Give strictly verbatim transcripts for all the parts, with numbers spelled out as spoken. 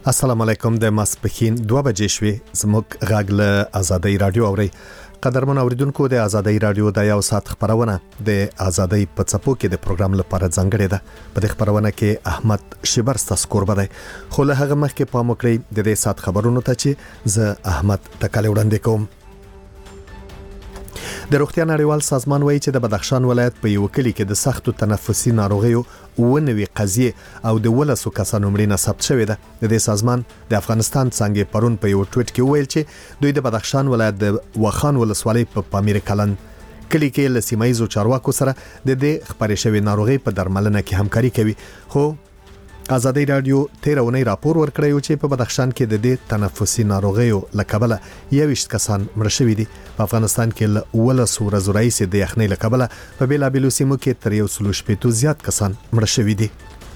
السلام علیکم. د ماسپخین دوه بجې شوې. زموږ غږ له آزادۍ رادیو اوري. قدرمن اوریدونکو، د آزادۍ رادیو د یو ساعت خبرونه د آزادۍ په څپو کې د پروګرام لپاره ځانګړې ده. په دې خبرونه کې احمد شیبر ستاسو کوربه دی. خو له هغه مخکې پام وکړئ د دې ساعت خبرونو ته چې زه احمد تکاله وړاندې کوم. د روغتیا نړیوال سازمان وایي چې د بدخشان ولایت په یو کلی کې د سختو تنفسي ناروغیو ونوي قضیه او د ولسو کسانو مړینه ثبت شوې ده. د دې سازمان د افغانستان څنګه پرون په یو ټویټ کې ویل چې دوی د بدخشان ولایت د وخان ولسوالۍ په پامیر کلن کلی کې له سیمایي چارواکو سره د دې خبرې شوی ناروغي په درملنه کې همکاري کوي. خو آزادۍ رادیو تیرونی راپور ورکړی چې په بدخشان کې د دې تنفسي ناروغیو لکبله یويشت کسان مړ شوي دي. په افغانستان کې له ولسو ورځو راهیسې د یخنۍ لکبله په بیلابیلو سیمو کې تر یو سل شپږ زیات کسان مړ شوي دي.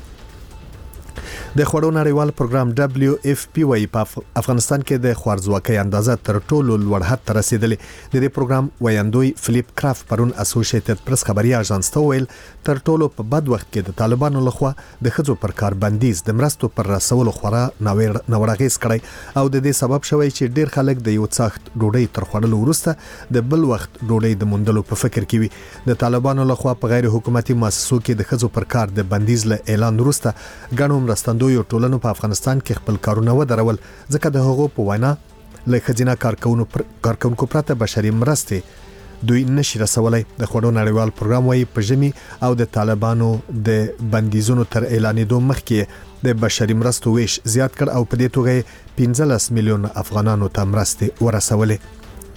د خوړو نړیوال پروګرام دبليو اف پی وايي په افغانستان کې د خوارځواکۍ اندازه تر ټولو لوړ حد ته رسیدلې. د دې پروګرام وایندوی فلیپ کرافت پرون اسوسییټډ پریس خبري اژانس ته ویل تر ټولو په بد وخت کې د طالبانو لخوا د خځو پر کار بندیز د مرستو پر رسولو خورا نوړاغیز کړی او د دې سبب شوی چې ډیر خلک د یو څاخت ډوډۍ تر خوړلو وروسته د بل وخت ډوډۍ د موندلو په فکر کې وي. د طالبانو لخوا په غیر حکومتي مؤسسو کې د خځو پر کار د بندیز له اعلان وروسته غنوم مرستندوی ټولنو په افغانستان کې خپل کارونه ودرول ځکه د هغو په وینا له خزینه کارکونکو پر... کارکونکو پرته بشري مرستې دوی نشي رسولای. د خوړو نړیوال پروګرام وايي په ژمي او د طالبانو د بندیزونو تر اعلانېدو مخکې د بشري مرستو ویش زیات کړ او په دې توګه پنځلس میلیون افغانانو ته مرستې ورسولې.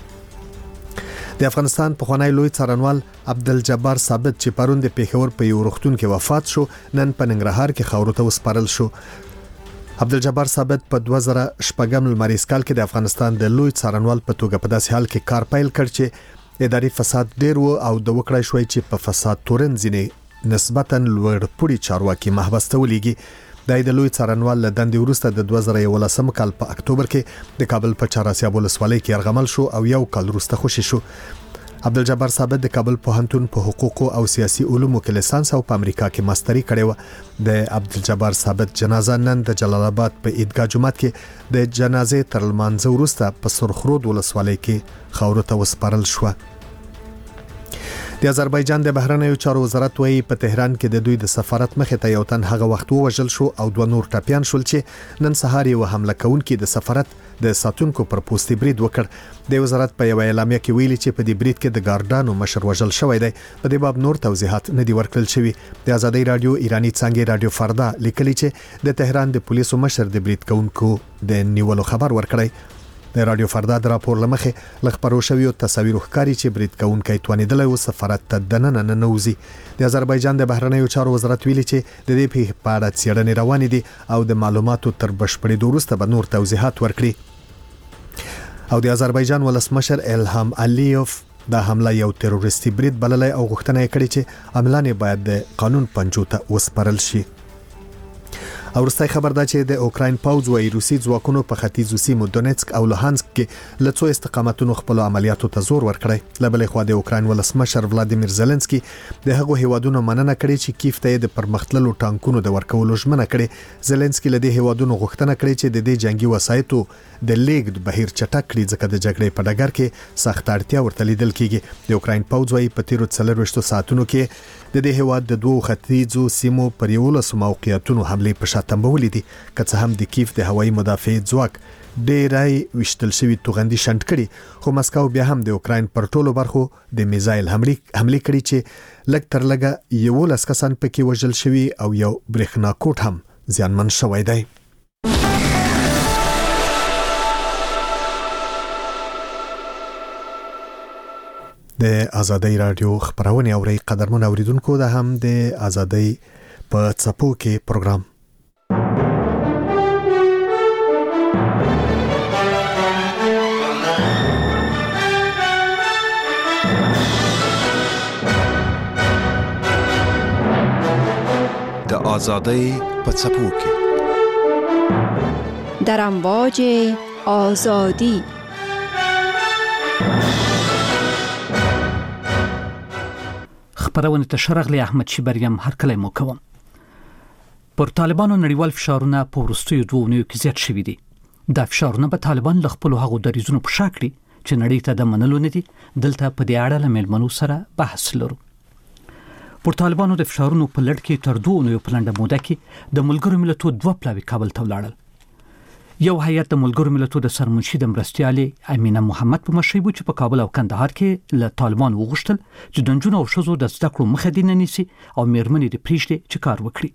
د افغانستان پخوانی لوی څارنوال عبدالجبار ثابت چې پرون د پیښور په یو روغتون کې وفات شو، نن په ننګرهار کې خاورو ته وسپارل شو. عبدالجبار ثابت په دوه زره شپږم لمریز کال کې د افغانستان د لوی څارنوال په توګه په داسې حال کې کار پیل کړ چې اداري فساد ډیر و او د وکړای شوی چې په فساد تورن ځینې نسبتاً لوړ پوړي چارواکي محبس ته ولېږي. د لوی څارنوال له دندې وروسته د دوه زره یولسم کال په اکتوبر کې د کابل په چهارسیاب ولسوالۍ کې ارغمل شو او یو کال وروسته خوشی شو. عبدالجبار ثابت د کابل پوهنتون په حقوقو او سیاسي علومو کې لیسانس او په امریکا کې ماستري کړې و. د عبدالجبار ثابت جنازه نن د جلال آباد په عیدګاه جومات کې د جنازې تر لمانځه وروسته په سرخرود ولسوالۍ کې خاورو ته وسپارل شو. د آذربایجان د بهرنیو چارو وزارت وايي په تهران کې د دوی د سفارت مخې ته یو تن هغه وخت ووژل شو او دوه نور ټپيان شول چې نن سهار یو حمله کوونکي د سفارت د ساتونکو پر پوستي برید وکړ. د وزارت په یو اعلامیه کې ویلي چې په دې برید کې د ګاردانو مشر وژل شوی دی. په دې باب نور توضیحات نه دي ورکړل شوي. د آزادۍ رادیو ایرانی څنګه رادیو فردا لیکلي چې د تهران د پولیسو مشر د برید کوونکو د نیولو خبر ورکړی. د رادیو فردا د راپور لمخې لخبرو شویو تصاویر ښکاري چې برید کوونکی توانیدلی و سفارت ته دننه نه نوځي. د آذربایجان د بهرنیو چارو وزارت ویلي چې د دې په اړه څېړنې روانې دي او د معلوماتو تر بشپړېدو وروسته به نور توضیحات ورکړي. او د آذربایجان ولسمشر الهام الیوف دا حمله یو تروریستي برید بللی او غوښتنه یې کړې چې عملان باید د قانون پنجو ته وسپارل شي. او وروستۍ خبر ده چې د اوکراین پوځ وايي روسي ځواکونو په ختیځو سیمو دونیتسک او لوهانسک کې له څو استقامتونو خپل عملیاتو ته زور ورکړی. له بلې خوا د اوکراین ولسمشر ولادیمیر زيلنسکي د هغو هیوادونو مننه کړې چې کیف ته د پرمختللو ټانکونو د ورکولو ژمنه کړې. زيلنسکي له دې هیوادونو غوښتنه کړې چې د دې جنگي وسایطو د لیګ بهیر چټک کړي ځکه د جګړې په ډګر کې سخت اړتیا ورته لیدل کیږي. د اوکراین پوځ وايي په تیرو څلورویشتو ساعتونو کې د دې هیواد د دوه ختیځو سیمو پر یولسو موقعیتونو حملې په شا تنبولې دي. که څه هم د کیف د هوایي مدافع ځواک ډیرای وشتل شوی توغندي شنډ کړي، خو مسکو بیا هم د اوکراین پر ټولو برخو د میزایل حملې حملې کړي چې لږ تر لږه یولس کسان پکې وژل شوي او یو برېښنا کوټ هم زیانمن شوی دی. د آزادۍ رادیو خبرونه اوري. قدرمن اوریدونکو، دا هم د آزادۍ په څپو کې پروګرام د آزادۍ په څپو کې در امواج آزادی. خبرونه ته شرغلی احمد شیبریم هر کله مو کوم. پر طالبانو نړیوال فشارونه په وروستیو دوه اونیو کې زیات شوي دي. دا فشارونه به طالبان له خپلو هغو دریځونو په شا کړي چې نړۍ ته د منلو نه دي. دلته په دې اړه له میلمنو سره بحث لرو. پر طالبانو د فشارونو په لړ کې تر دوه اونیو په لنډه موده کې د ملګرو ملتونو دوه پلاوي کابل ته ولاړل. یو هیئت د ملګرو ملتونو د سرمنشي د مرستیالې امینه محمد په مشرۍ و چې په کابل او کندهار کې له طالبانو وغوښتل چې د نجونو او ښځو د زده کړو مخه دې نه نیسي او میرمنې دې پرېږدي چې کار وکړي.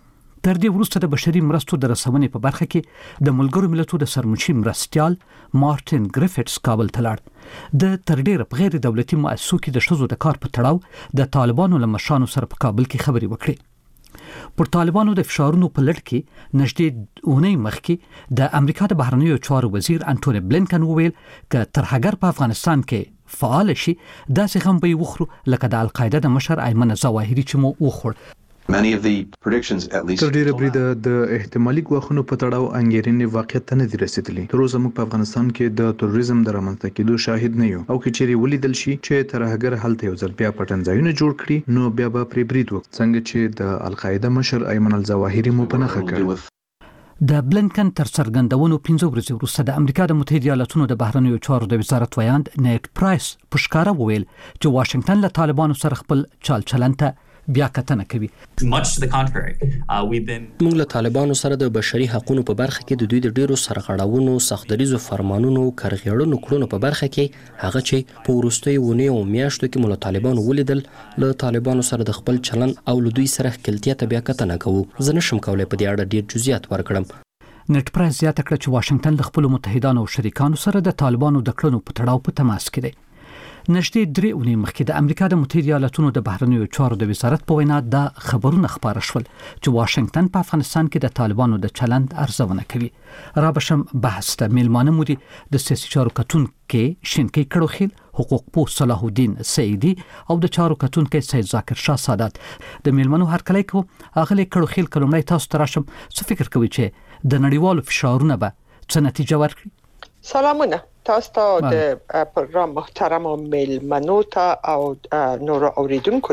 تر دې وروسته د بشري مرستو د رسونې په برخه کې د ملګرو ملتونو د سرمنشي مرستیال مارټین ګریفټس کابل ته لاړ. د تر ډیره په غیر دولتي مؤسسو کې د ښځو د کار په تړاو د طالبانو له مشرانو سره په کابل کې خبرې وکړې. پر طالبانو د فشارونو په لړ کې نږدې اونۍ مخکې د امریکا د بهرنیو چارو وزیر انټونی بلینکن وویل چې تر هغه په افغانستان کې فعال شي داسې هم به وخورو لکه د القاعده د مشر ایمن ظواهري چې مو وخوړ. Many of the predictions at least تر ډیره بریده د احتمالي ګواښونو په تړاو انګیرنې واقعیت ته نه دي رسیدلي. تر اوسه موږ په افغانستان کې د تروریزم د رامنځته کېدو شاهد نه یو او که چیرې ولیدل شي چې ترهګر هلته یو ځل بیا پټنځایونه جوړ کړي نو بیا به پرې برید وکړي څنګه چې د القاعده مشر ایمن الظواهري مو په نښه کړ. د بلینکن تر څرګندونو پنځه ورځې وروسته د امریکا د متحده ایالاتونو د بهرنیو چارو د وزارت ویاند نیټ پرایس په ښکاره وویل چې واشنگټن له طالبانو سره خپل چال چلن ته بیا کتنه کوي. Much to the contrary, uh, we've been موږ له طالبانو سره د بشري حقوقو په برخه کې د دوی د ډیرو سرغړونو، سختدریزو فرمانونو، کرغېړنو کړنو په برخه کې هغه چې په وروستیو اونیو او میاشتو کې موږ له طالبانو ولیدل، له طالبانو سره د خپل چلن او له دوی سره ښکیلتیا ته بیا کتنه کوو. زه نشم کولی په دې اړه ډیر جزئیات ورکړم. نیټ پرایس زیاته کړه چې واشنگټن له خپلو متحدانو او شریکانو سره د طالبانو د کړنو په تړاو په تماس کې دی. نږدې درې اونۍ مخکې د امریکا د متحده ایالاتونو د بهرنیو چارو د وزارت په وینا دا خبرونه خپاره شول چې واشنگټن په افغانستان کې د طالبانو د چلند ارزونه کوي. را بشم بحث ته میلمانه مو دي د سیاسي چارو کتونکي شینکي کړوخیل، حقوق پوه صلاح الدین سعیدي او د چارو کتونکي سید ذاکر شاه سادات. د میلمنو هرکلی کو اغلی کړوخیل کلمړی تاسو تراشم څه فکر کوي چې د نړیوالو فشارونه به څه نتیجه ورکړي؟ سلامونه تاسو ته د پروګرام محترم میلمنو ته او نور اوریدونکو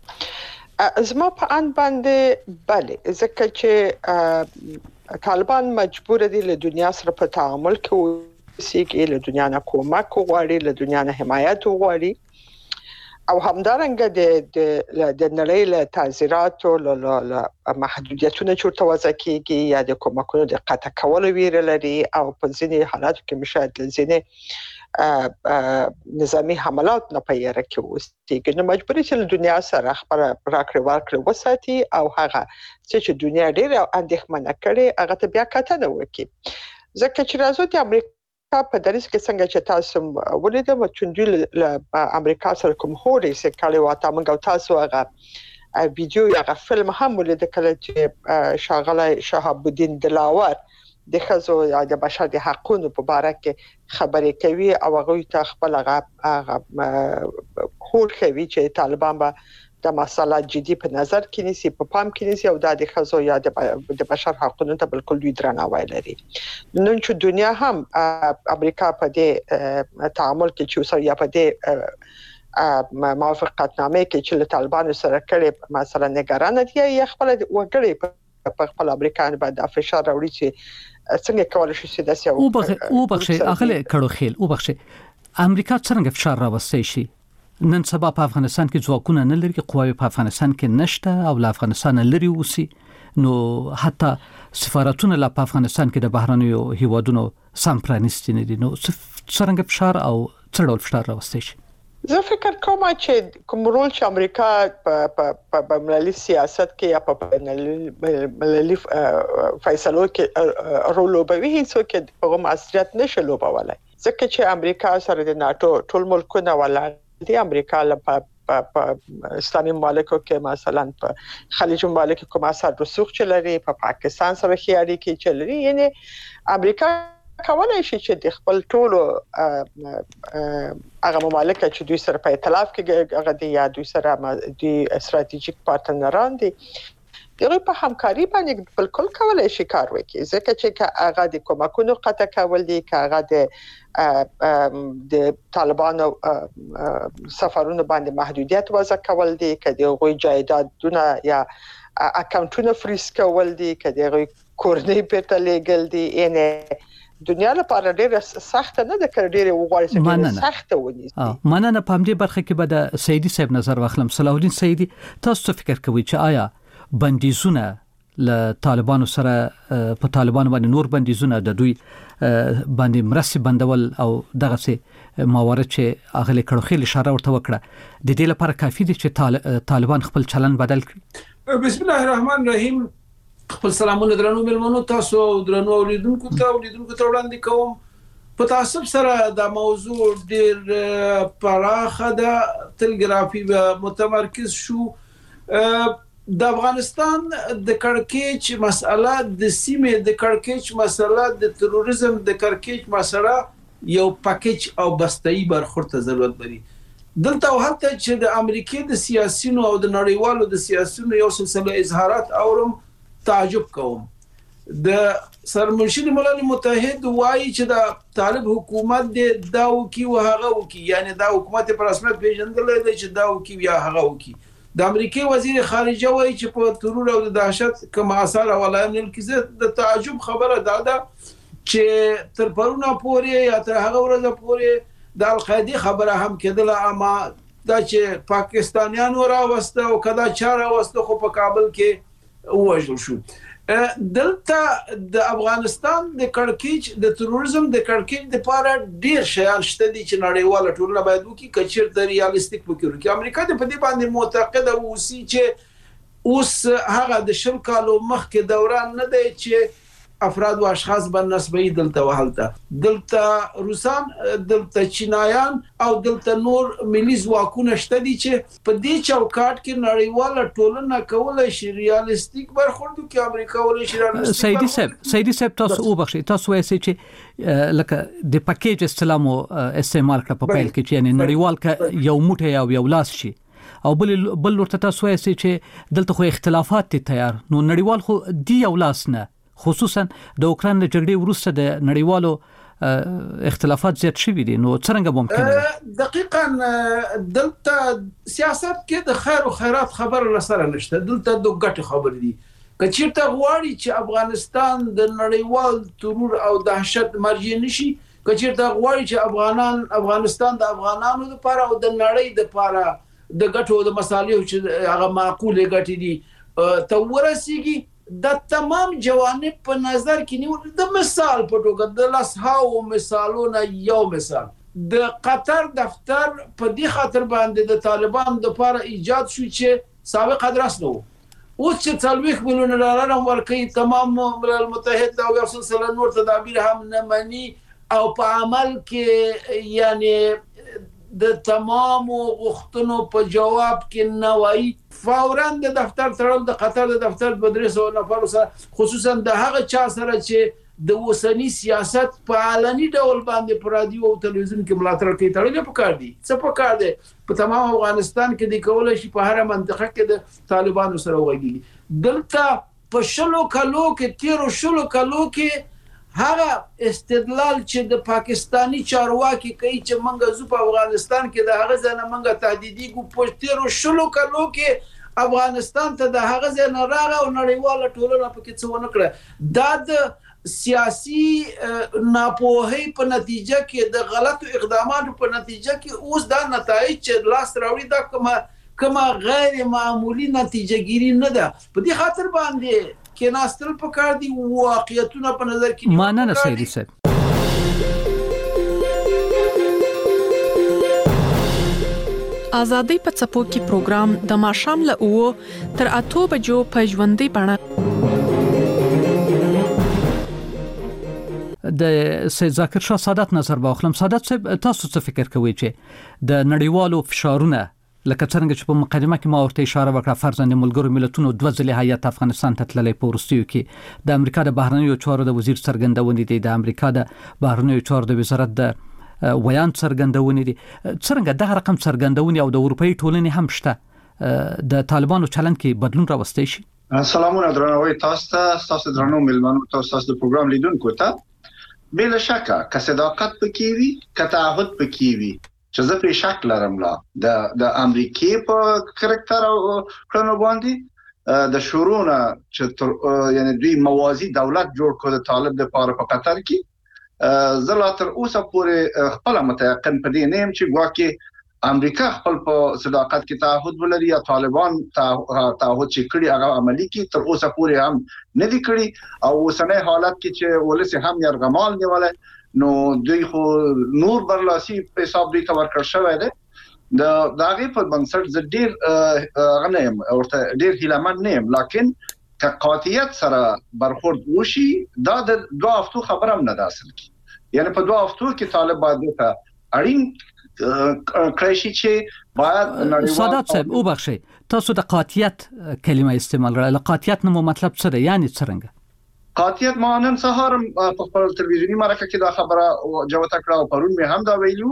ته. زما په ان باندې بله ځکه چې طالبان مجبور دي له دنیا سره په تعامل کې اوسېږي، له دنیا نه کومک وغواړي، له دنیا نه حمایت وغواړي او همدارنګه د د نړۍ له تعزیراتو له محدودیتونو چورته وځي کېږي یا د کومکونو د قطع کولو ویره لري او په ځینې حالاتو کې مشاهد ځینې نظامی حملات نه پیره کوي نو مجبور چې له دنیا سره خبره راکړه ورکړه وساتي او هغه چې دنیا ډېر اندېښمنه کړي هغه ته بیا کتنه وکړي. ځکه چې راځو د امریکا په دریس کې څنګه چې تاسو ولیدل چې دوی له امریکا سره کوم هوري سره کړي واته موږ تاسو هغه ویډیو یا فلم هم ولیدل کله چې شاغله شهاب الدین دلاور د خزو یا د بشر د حقوقو په اړه کې خبرې کوي او هغه ته خپل هغه هور کوي چې طالبان به د مسله جدي په نظر کې نیسي، په پام کې نیسي او د خزو یا د بشر حقوقو ته بالکل دوی درناوی لري. نن چې دنیا هم امریکا په دې تعامل کې چې سره یا په دې موافقتنامه کې چې له طالبانو سره کړي مثلا نگران دي یا خپل وګړي په خپل امریکایان باندې فشار راوړي چې څنګه کولای شي چې داسې او بغه او بغه اغله کړو خیل او بغه امریکا څنګه فشار راوستي شي؟ نن سبا په افغانستان کې ځواکونه نه لري، قواوی په افغانستان کې نشته او له افغانستان لري اوسي، نو حتی سفارتونه لا په افغانستان کې د بهرنیو هیوادونو سم پرانیستي نه دي، نو څنګه فشار او څه ډول فشار راوستي شي؟ زه فکر کوم چې کوم رول چې امریکا په په ملي سیاست کې یا په ملي فیصلو کې رول لوبوي هیڅ کې په مسؤلیت نشي لوبولای ځکه چې امریکا سره د ناتو ټول ملکونه ولا د امریکا په اسلامي مملکو کې مثلا په خلیج مملکو کوم اثر رسوخ چلري، په پاکستان سره خیالي کې چلري، یعنی امریکا کولای شي چې د خپل ټولو هغه ممالک چې دوی سره په ائتلاف کې هغه د یا دوی سره د استراتیژیک پارتنران دي دغه په همکاري باندې بالکل کولای شي کار وکړي ځکه چې هغه د کومکونو قطع کول دي که هغه د د طالبانو سفرونو باندې محدودیت وضع کول دي که د غوي جایدادونه یا اکاونټونه فریز کول دي کله کورنۍ په تلګل دي ان دنیا لپاره ډیره سخت نه ده کړ ډیره وغواړي چې سخت ونیسي مننه په همدې برخه کې به د سیدی صاحب نظر واخلم. صلاح الدین سیدی، تاسو فکر کوئ چې آیا بندیزونه له طالبانو سره په طالبانو باندې نور بندیزونه د دوی باندې مرسي بندول او دغه څه موارد چې اغلی کړو اشاره ورته وکړه د دې لپاره کافي دي چې طالبان خپل چلن بدل کړي؟ بسم الله الرحمن الرحیم. خپل سلامونه درنو ملمنو تاسو او درنو اوریدونکو ته اوریدونکو ته وړاندې کوم. په تاسو سره د موضوع ډیر پراخه ده، تلګرافي متمرکز شو. د افغانستان د کړکېچ مسله، د سیمې د کړکېچ مسله، د تروریزم د کړکېچ مسله یو پاکیج او بسته‌ای برخورد ته ضرورت لري. دلته هلته چې د امریکای د سیاسيونو او د نړیوالو د سیاسيونو یو سلسله اظهارات اورم تعجب کوم. د سرمنشي ملل متحد وایي چې د طالب حکومت د داو کی او هغه وکي، یعنی دا حکومت پر رسمیت پیژندل دی چې داو کی یا هغه وکي. د امریکای وزیر خارجه وایي چې په ترور او د دهشت کوم آثار ولایمن الکزه د تعجب خبره ده چې تر پرونه پورې یا تر هغه ورځ پورې د القاعده خبره هم کېدله، اما دا چې پاکستانیانو راوسته او کدا چاره وسته خو په کابل کې وژل شو. دلته د افغانستان د کړکېچ د تروریزم د کړکېچ د لپاره ډیر شیان شته دي چې نړیواله ټولنه باید وکړي کچیر د ریالستیک فکر وکړي. امریکا د په دې باندې معتقده اوسي چې اوس هغه د شل کالو مخکې دوران نه دی چې افراد او اشخاص بنسبي دلته وهلته دلته روسان، دلته چینایان او دلته نور ملي ځواکونه شته دي چې په دې چوکاټ کې نړیواله ټولنه کولای شي ریالستیک برخورد وکړي. امریکا ولې شي ریالستیک؟ سیدی صاحب سیدی صاحب تاسو وبخښئ، تاسو وایئ چې لکه د پاکیج استلامو استعمال کړ په پیل کې چې یعنی نړیوال ک یو موټی او یو لاس شي او بل بل ورته تاسو وایئ چې دلته خو اختلافات دي تیار، نو نړیوال خو دی یو لاس نه، خصوصا د اوکران د جګړې وروسته د نړیوالو اختلافات زیات شوي دي، نو څنګه ممکن ده؟ دقیقاً دلته سیاست کې د خیر او خیرات خبر لسره نشته، دلته د ګټې خبر دي. کچیرته غواړي چې افغانستان د نړیوال ترور او دهشت مرجع نشي، کچیرته غواړي چې افغانان افغانستان د افغانانو لپاره او د نړۍ لپاره د ګټو او د مصالحو چې هغه معقوله ګټې دي ته ورسیږي، د تمام جوانب په نظر کې نیول. د مثال په توګه د لسهاو مثالونه یو مثال د قطر دفتر په دې خاطر باندې د طالبان د لپاره ایجاد شو چې سابق ادرس نو اوس چې څلوېښت میلیون ډالر ورکوي، تمام ملل متحد او یو سلسله نور تدابیر هم نه مني او په عمل کې یعنی د تمام غوښتنو په جواب کې نه وایي. فوراً د دفتر تړل د قطر د دفتر په درې سوه نفر سره، خصوصا د هغه چا سره چې د اوسنی سیاست په علني ډول باندې په رادیو او تلویزیون کې ملاتړ کوي، تړل پکار دي. څه پکار دي په تمام افغانستان کې د کولای شي په هر منطقه کې د طالبانو سره وایي. دلته په شلو کلو کې تیرو شلو کلو کې هغه استدلال چې د پاکستانی چارواکي کوي چې منګه زو په افغانستان کې د هغه ځنه منګه تهدیدي ګو پښتیرو شلو کلو کې افغانستان ته د هغه ځنه راغه او نړیواله ټولنه پکې څه ونه کړه. دا د سیاسي ناپوهي په نتیجه کې د غلطو اقداماتو په نتیجه کې اوس دا نتایج چې لاس راوړي دا کومه کومه غیر معمولی نتیجه ګیری نه ده. په دې خاطر باندې کې ناستل پکار دي واقعیتونه په نظر کې مانه سیدی صاحب. آزادۍ په څپو کې پروګرام د ماښام له اوو تر اتو بجو په ژوندۍ بڼه د سید ذاکر شاه سادات نظر واخلم. سادات صاحب تاسو څه فکر کوئ چې د نړیوالو فشارونه لکه څنګه چې په مقدمه کې ما ورته اشاره وکړه، فرضاً د ملګرو ملتونو دوه ځلې هیات افغانستان ته تللی په وروستیو کې، د امریکا د بهرنیو چارو د وزیر څرګندونې دي، د امریکا د بهرنیو چارو د وزارت د ویان څرګندونې دي، څنګه دغه رقم څرګندونې او د اروپאי ټولنې هم شته د طالبانو چلند کې بدلون راوستی شي؟ سلامونه درنوي تاسو ته، تاسو درنو ملمنو ته، تاسو د پروګرام لیدونکو ته. بلا شکه که صداقت پکې وي، که تعهد پکې وي، چې زه په شک لرم لا د د امریکای په کریکټر او کړنو باندې د شورونه چې یعنی دوی موازی دولت جوړ کړ د طالب د پاره په قطر کې زه لا تر اوسه پورې خپل متيقن پدې نه يم چې ګواکې امریکا خپل په صداقت کې تعهد ولري یا طالبان تعهد چې کړی هغه عملی کی تر اوسه پورې هم نه دي کړی او اوسنۍ حالت کې چې ولسی هم يرغمال نیولای نو دوی خو نور برلاسي په حساب دي کور کړ شوی دی د داغه په بنسټ ز ډیر غنیم او ډیر هیلمن نیم لکن که قاطعیت سره برخورد وشي دا د دوه هفتو خبره هم نه داسل کی یعنی په دوه هفتو کې طالب باید ته اړین کرایشي چې باید نړیوال سادات صاحب او بخشي تاسو د قاطعیت کلمه استعمال کړل قاطعیت نو مطلب څه دی یعنی څنګه قاطعیت مانن سهارم په خپل تلویزیونی مرکه کې دا خبره جوته کړه او پرون می هم دا ویلو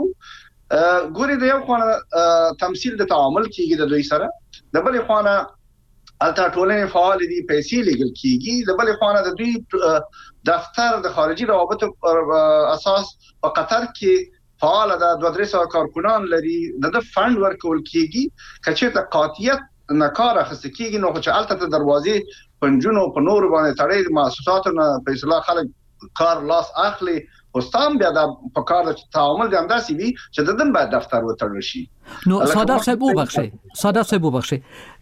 ګوري د یو خانه تمثيل د تعامل کیږي د دوی سره د بل خانه الته ټولنې فعال دي پیسې لګل کیږي د بل خانه د دوی دفتر د خارجي روابطو اساس په قطر کې فعال ده دوه درې سوه کارکونان لري د فند ورکول کیږي کچې ته قاطعیت نکار اخیست کیږي نو چې الته دروازې پنجونو په نور باندې تړي مؤسساتو نه پیسې خلک کار لاس اخلي اوستان بیا د په کار د تعامل د انداسي وي چې د دن باید دفتر وتړل شي نو ساده صاحب وبخشي ساده صاحب وبخشي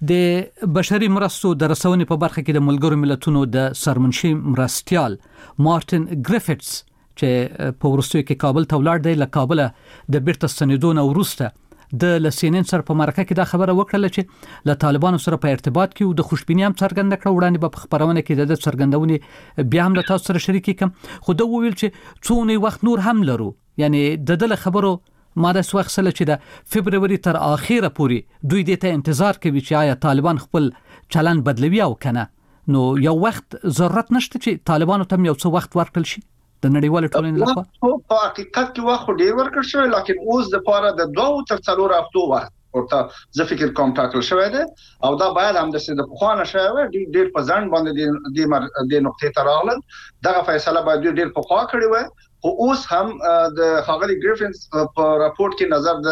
د بشري مرستو د رسونې په برخه کې د ملګرو ملتونو د سرمنشي مرستيال مارټن ګریفټس چې په ورستیو کې کابل ته ولاړ دی له کابل د بیرته ستنیدون وروسته د لسینن سره په مرکه کې دا خبره وکړه چې له طالبانو سره په ارتباط کې او د خوشبینی هم څرګنده کړه وړاندې په خبرونه کې د څرګندونې بیا هم له تاسو سره شریک کوم خو دا وویل چې څونه وخت نور هم لرو یعنی د دله خبرو ما د وخت سره چې د فبرवरी تر اخیره پورې دوی دې ته انتظار کوي چې آیا طالبان خپل چلن بدلوي او کنه نو یو وخت ضرورت نشته چې طالبانو ته یو څه وخت ورکړل شي د نړیوال ټولنې لخوا په حقیقت کې وخت ډیر ورکړ شوی لکه اوس د پاره د دوه تر څلور هفتو وخت ورته زه فکر کوم ټاکل شوی دی او دا باید هم د سید په خوانه شوی ډیر په ځان باندې د د نقطې ته راغلل دغه فیصله باید ډیر په خوا کړی وای خو اوس هم د خاغلی ګریفنز په راپورټ کې نظر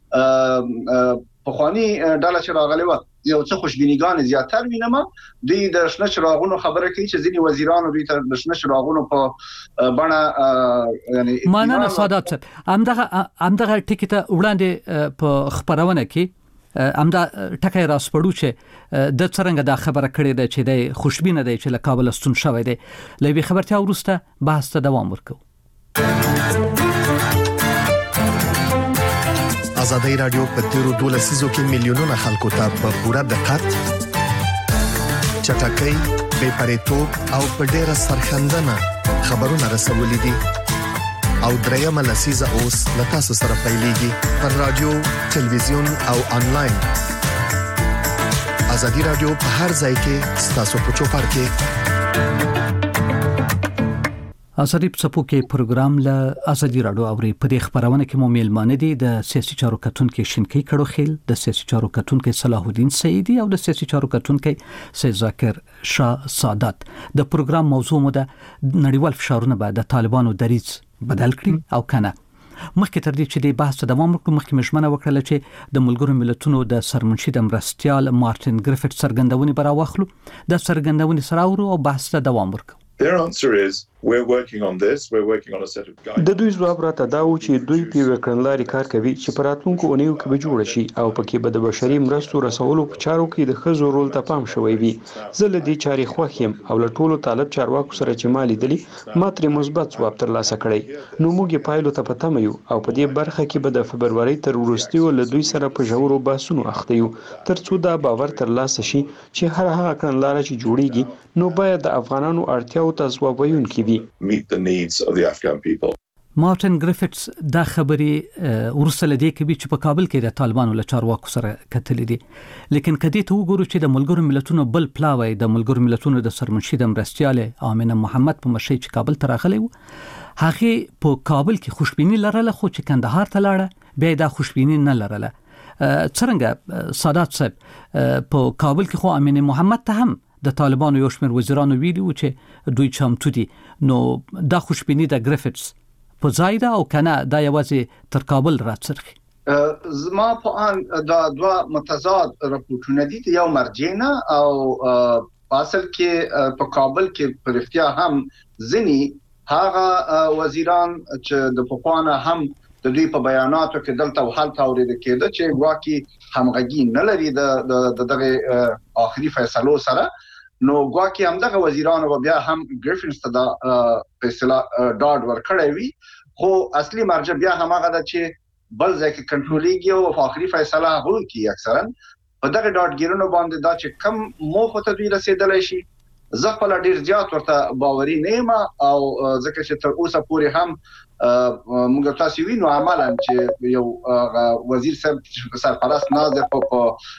د په خواني ډاله چې راغلی و یو څه خوشبینیګان زیاتر وینم دوی د شنه چراغونو خبره کوي چې ځینی وزیرانو دوی ته د شنه چراغونو په بڼه یعنی مانه سادات همدغه همدغه ټیکټ وړاندې په خبرونه کې همدا ټکای راسپړو چې د څنګه دا خبره کړې ده چې د خوشبینه دی چې له کابل ستون شوی دی لوي خبرتیا ورسته بحث ته دوام ورکو ازادي رادیو په تیرو دوه لسیزو کې میلیونونه خلکو ته په پوره دقت چټکۍ بې پرېتوب او په ډیره سرخندنه خبرونه رسولې دي او درېمه لسیزه اوس له تاسو سره پیلېږي پر رادیو ټلویزیون او انلاین ازادي رادیو په هر ځای کې ستاسو په چوپړ کې ازادي په کې پروګرام له ازادي رادیو اوري په دې خبرونه کې مو میلمانه دي د سیاسي چارو کتونکو شینکی کړو خیل د سیاسي چارو کتونکو صلاح الدین سعیدی او د سیاسي چارو کتونکو سید ذاکر شاه سادات د پروګرام موضوع مو د نړیوال فشارونه بعد د طالبانو دریځ بدل کړي او کنه مخکې تر دې چې د بحث دوام وکړو مخکې مشمنه وکړه چې د ملګرو ملتونو د سرمنشي د مرستيال مارټن ګریفټ سرګندونې براوخلو د سرګندونې سره ورو او بحث ته دوام ورکړو Their answer is we're working on this we're working on a set of guidelines د دوی ځواب راته دا و چې دوی په وکړنلاري کار کوي چې پراتونکو اونیو کې به جوړ شي او پکې به د بشري مرستو رسولو په چارو کې د خزو رول ته پام شوی وي زه له دې چاري خوښیم او له ټولو طالب چارواکو سره چې مالي دلی ما ترې مثبت ځواب ترلاسه کړی نو موږ پایلو ته پته یو او په دې برخه کې به د فبرवरी تر وروستیو له دوی سره په ژورو باسونو اخته یو ترڅو دا باور ترلاسه شي چې هر هغه کړنلار چې جوړیږي نو باید د افغانانو اړتیاو ته ځواب ویونکي وي meet the needs of the Afghan people. مارټن ګریفټس دا خبرې ورسله دی کوي چې په کابل کې د طالبانو له چارواکو سره کتلې دي لیکن کدی ته وګورو چې د ملګرو ملتونو بل پلاوی د ملګرو ملتونو د سرمنشي د مرستيال امینه محمد په مشي چې کابل ته راغلی و هغه په کابل کې خوشبینی لرله خو چې کندهار ته لاړه بیا دا خوشبینی نه لرله څنګه سادات صاحب په کابل کې خو امینه محمد ته هم د طالبانو یو شمېر وزیرانو ویلي و چې دوی چمتو دي نو دا خوشبینی د ګریفټس په ځای ده او کنه دا یوازې تر کابل راڅرخي زما په ان دا دوا متضاد راپورټونه دي یو مرجینا او اصل کې په کابل کې پر اختیار هم ځنی هغه وزیران چې د پخوانه هم د دوی په بیاناتو کې دلته حل تاورید کېده چې واکي همغږي نه لري د دغه آخري فیصلو سره نو واکي همدغه وزیران او بیا هم ګریفینز ته د فیصله ډاډ ورکړی وي خو اصلي مرجع بیا همغه د چې بل ځکه کنټرولېږي او آخري فیصله هغه کوي اکثرا په دغه ډاډګیرونو باندې دا چې کم موخه ته دوی رسیدلای شي زه خپل ډیر زیات ورته باوري نه یم او ځکه چې تر اوسه پورې هم موږ تاسو وینو عملاً چې یو وزیر صاحب سرپرست ناظر په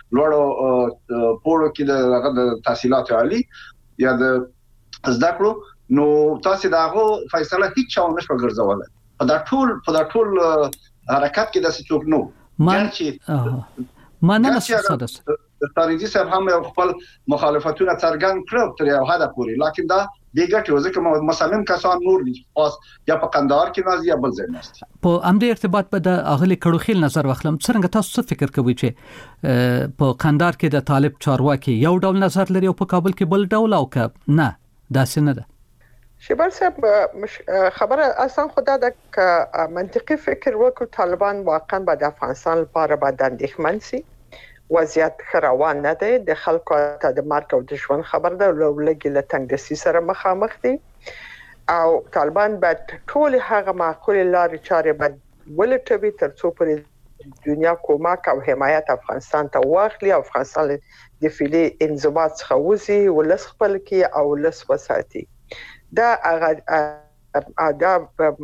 لوړو پورو کې د تحصیلات عالی یا د زده کړو نو تاسو داغه فیصله هیڅ چا نشو ګرځولای په دا ټول په دا ټول حرکت کې د څوک نو مان چې مانه سادس تاریخي صاحب هم خپل مخالفتونه څرګند کړو تر یو حد پورې لکه دا بیګټ وزه کوم مصمم کسان نور دي خاص یا په قندهار کې ناز یا بل ځای ناست په امدې ارتباط په د اغلی کړوخیل نظر واخلم څنګه تاسو څه فکر کوئ چې په قندهار کې د طالب چارواکي یو ډول نظر لري او په کابل کې بل ډول او که نه داسې نه ده شبر صاحب خبره اصلا خدا د منطقي فکر وکړو طالبان واقعا به د افغانستان لپاره به اندېښمن سي وضعیت خروان نه دی د خلکو ته د مرګ او د ژوند خبر ده لوګي له تنگ دستی سره مخامخ دي او طالبان به ټول هغه معقول لارې چارې به ولټوي ترڅو پر دنیا کومک او حمایت افغانستان ته واخلي او افغانستان د فعلی انضباط څخه وځي ولس خپل کې او ولس وساتي دا هغه دا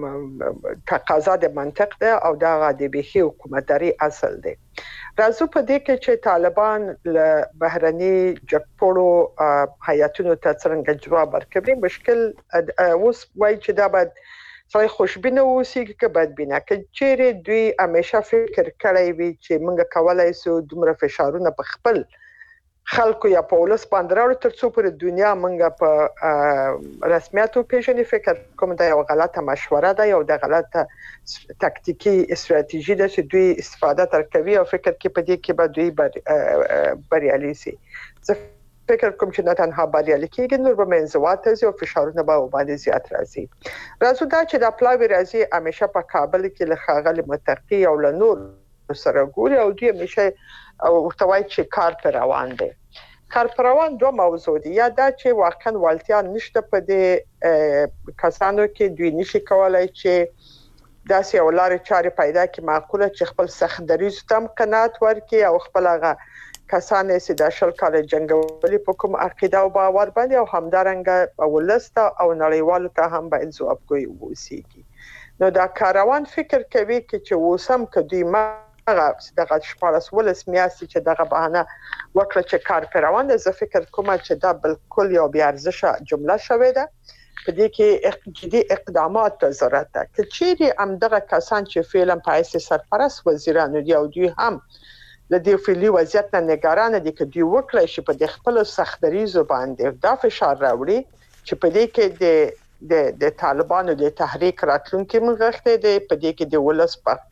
تقاضا د منطق ده او دا د بهي حکومتداري اصل دی راځو په دې کې چې طالبان له بهرني جګپوړو حیاتونو ته څنګه جواب ورکوي مشکل اوس وایي چې دا باید څای خوشبینه اوسي کې بدبینه کې چیرې دوی همیشه فکر کړی وي چې موږ کولای شو دومره فشارونه په خپل خلکو یا په ولس باندې راوړو ترڅو پر دنیا موږ په رسمیاتو پیژنې فکر کوم دا یو غلطه مشوره ده یو د غلطه تاکتیکی استراتیژي ده چې دوی استفاده تر کوي او فکر کې په دې کې به دوی بریالي شي زه فکر کوم چې نه تنها بریالي کېږي نور به منځوات او فشارونه به وباندې زیات راځي راځو دا چې د پلاوی راځي همیشه په کابل کې له خاغل متقی او له نور سره ګوري او دوی همیشه او ورتوای چې کار پر روان دي کار پر روان دوه موضوع دي یا دا چې واقعا والتیا نشته په دې کسانو کې دوی نشي کولای چې داسې یو لارې چارې پیدا کړي معقوله چې خپل سخت دریځ تم قناعت ورکړي او خپل هغه کسان چې د شل کال جنگولي په کوم عقیده او باور باندې او همدارنګه ولسته او نړیوالو ته هم باید ځوابګوي ووسیږي نو دا کاروان فکر کوي چې وسم کدي ما هغه دغه شپارس ولس میاسي چې دغه بهانه وکړه چې کار پیروان زه فکر کوم چې دا بالکل یو بیا ارزشه جمله شوې ده په دې کې جدي اقدامات ته ضرورت ده چې چیرې هم دغه کسان چې فعلا پایسته سرپرست وزیران دي او دوی هم د دې فعلی وضعیت نه نگران دي چې دوی وکړي چې په خپل سختريزو باندې دا فشار راوړي چې په دې کې د د د طالبانو د تحریک راتلونکي مغښته دي په دې کې د ولس په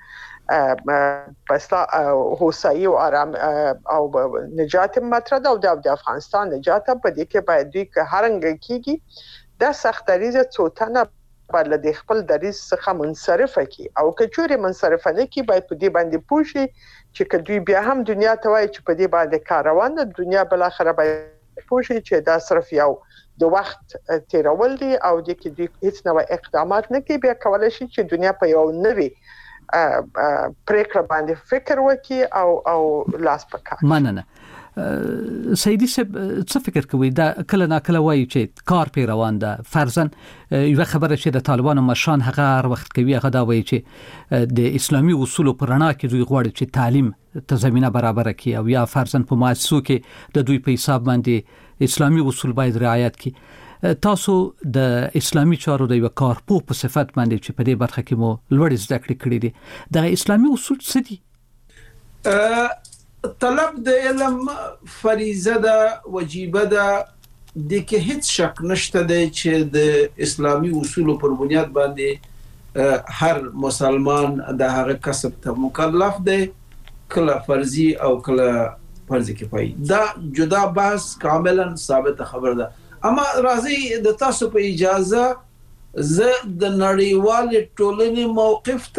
پسلا هوسایی او آرام او نجات مطرد او د افغانستان نجات په دې کې باید دوی که هرنګ کیږي د سختریزه څوتنه بل د خپل دریز څخه منصرفه کی او کچوري منصرفه نه کی باید په دې باندې پوښي چې دوی بیا هم دنیا ته وایي چې په دې باندې کار روان ده دنیا بل اخره باید پوښي چې دا صرف یو د وخت تیرول دي او د کې دوی هیڅ نوې اقدامات نه کوي بیا کولای شي چې دنیا په یو نوې پریکړه باندې فکر وکړي او او لاس پکړي مننه سیدی صاحب څه فکر کوي دا کله نا کله وایي چې کار پی روان ده فرضاً یو خبره چې د طالبانو مشان هغه هر وخت کوي هغه دا وایي چې د اسلامي اصولو پر رڼا کې دوی غواړي چې تعلیم ته زمينه برابر کړي او یا فرضاً په مؤسسو کې د دوی په حساب باندې اسلامي اصول باید رعایت کړي تاسو د اسلامي چارو د یو کارپو په صفت باندې چې په دې برخه کې مو لوړ زده کړې کړې دي د اسلامي اصول څه دي طلب د علم فریضه ده واجب ده د کې هیڅ شک نشته دی چې د اسلامي اصولو پر بنیاد باندې هر مسلمان د هغه کسب ته مکلف دی، کله فرضي او کله فرض کفایي. دا جدا بحث کاملا ثابت خبر ده. اما راځي د تاسو په اجازه زه د نړیوال ټولنې موقف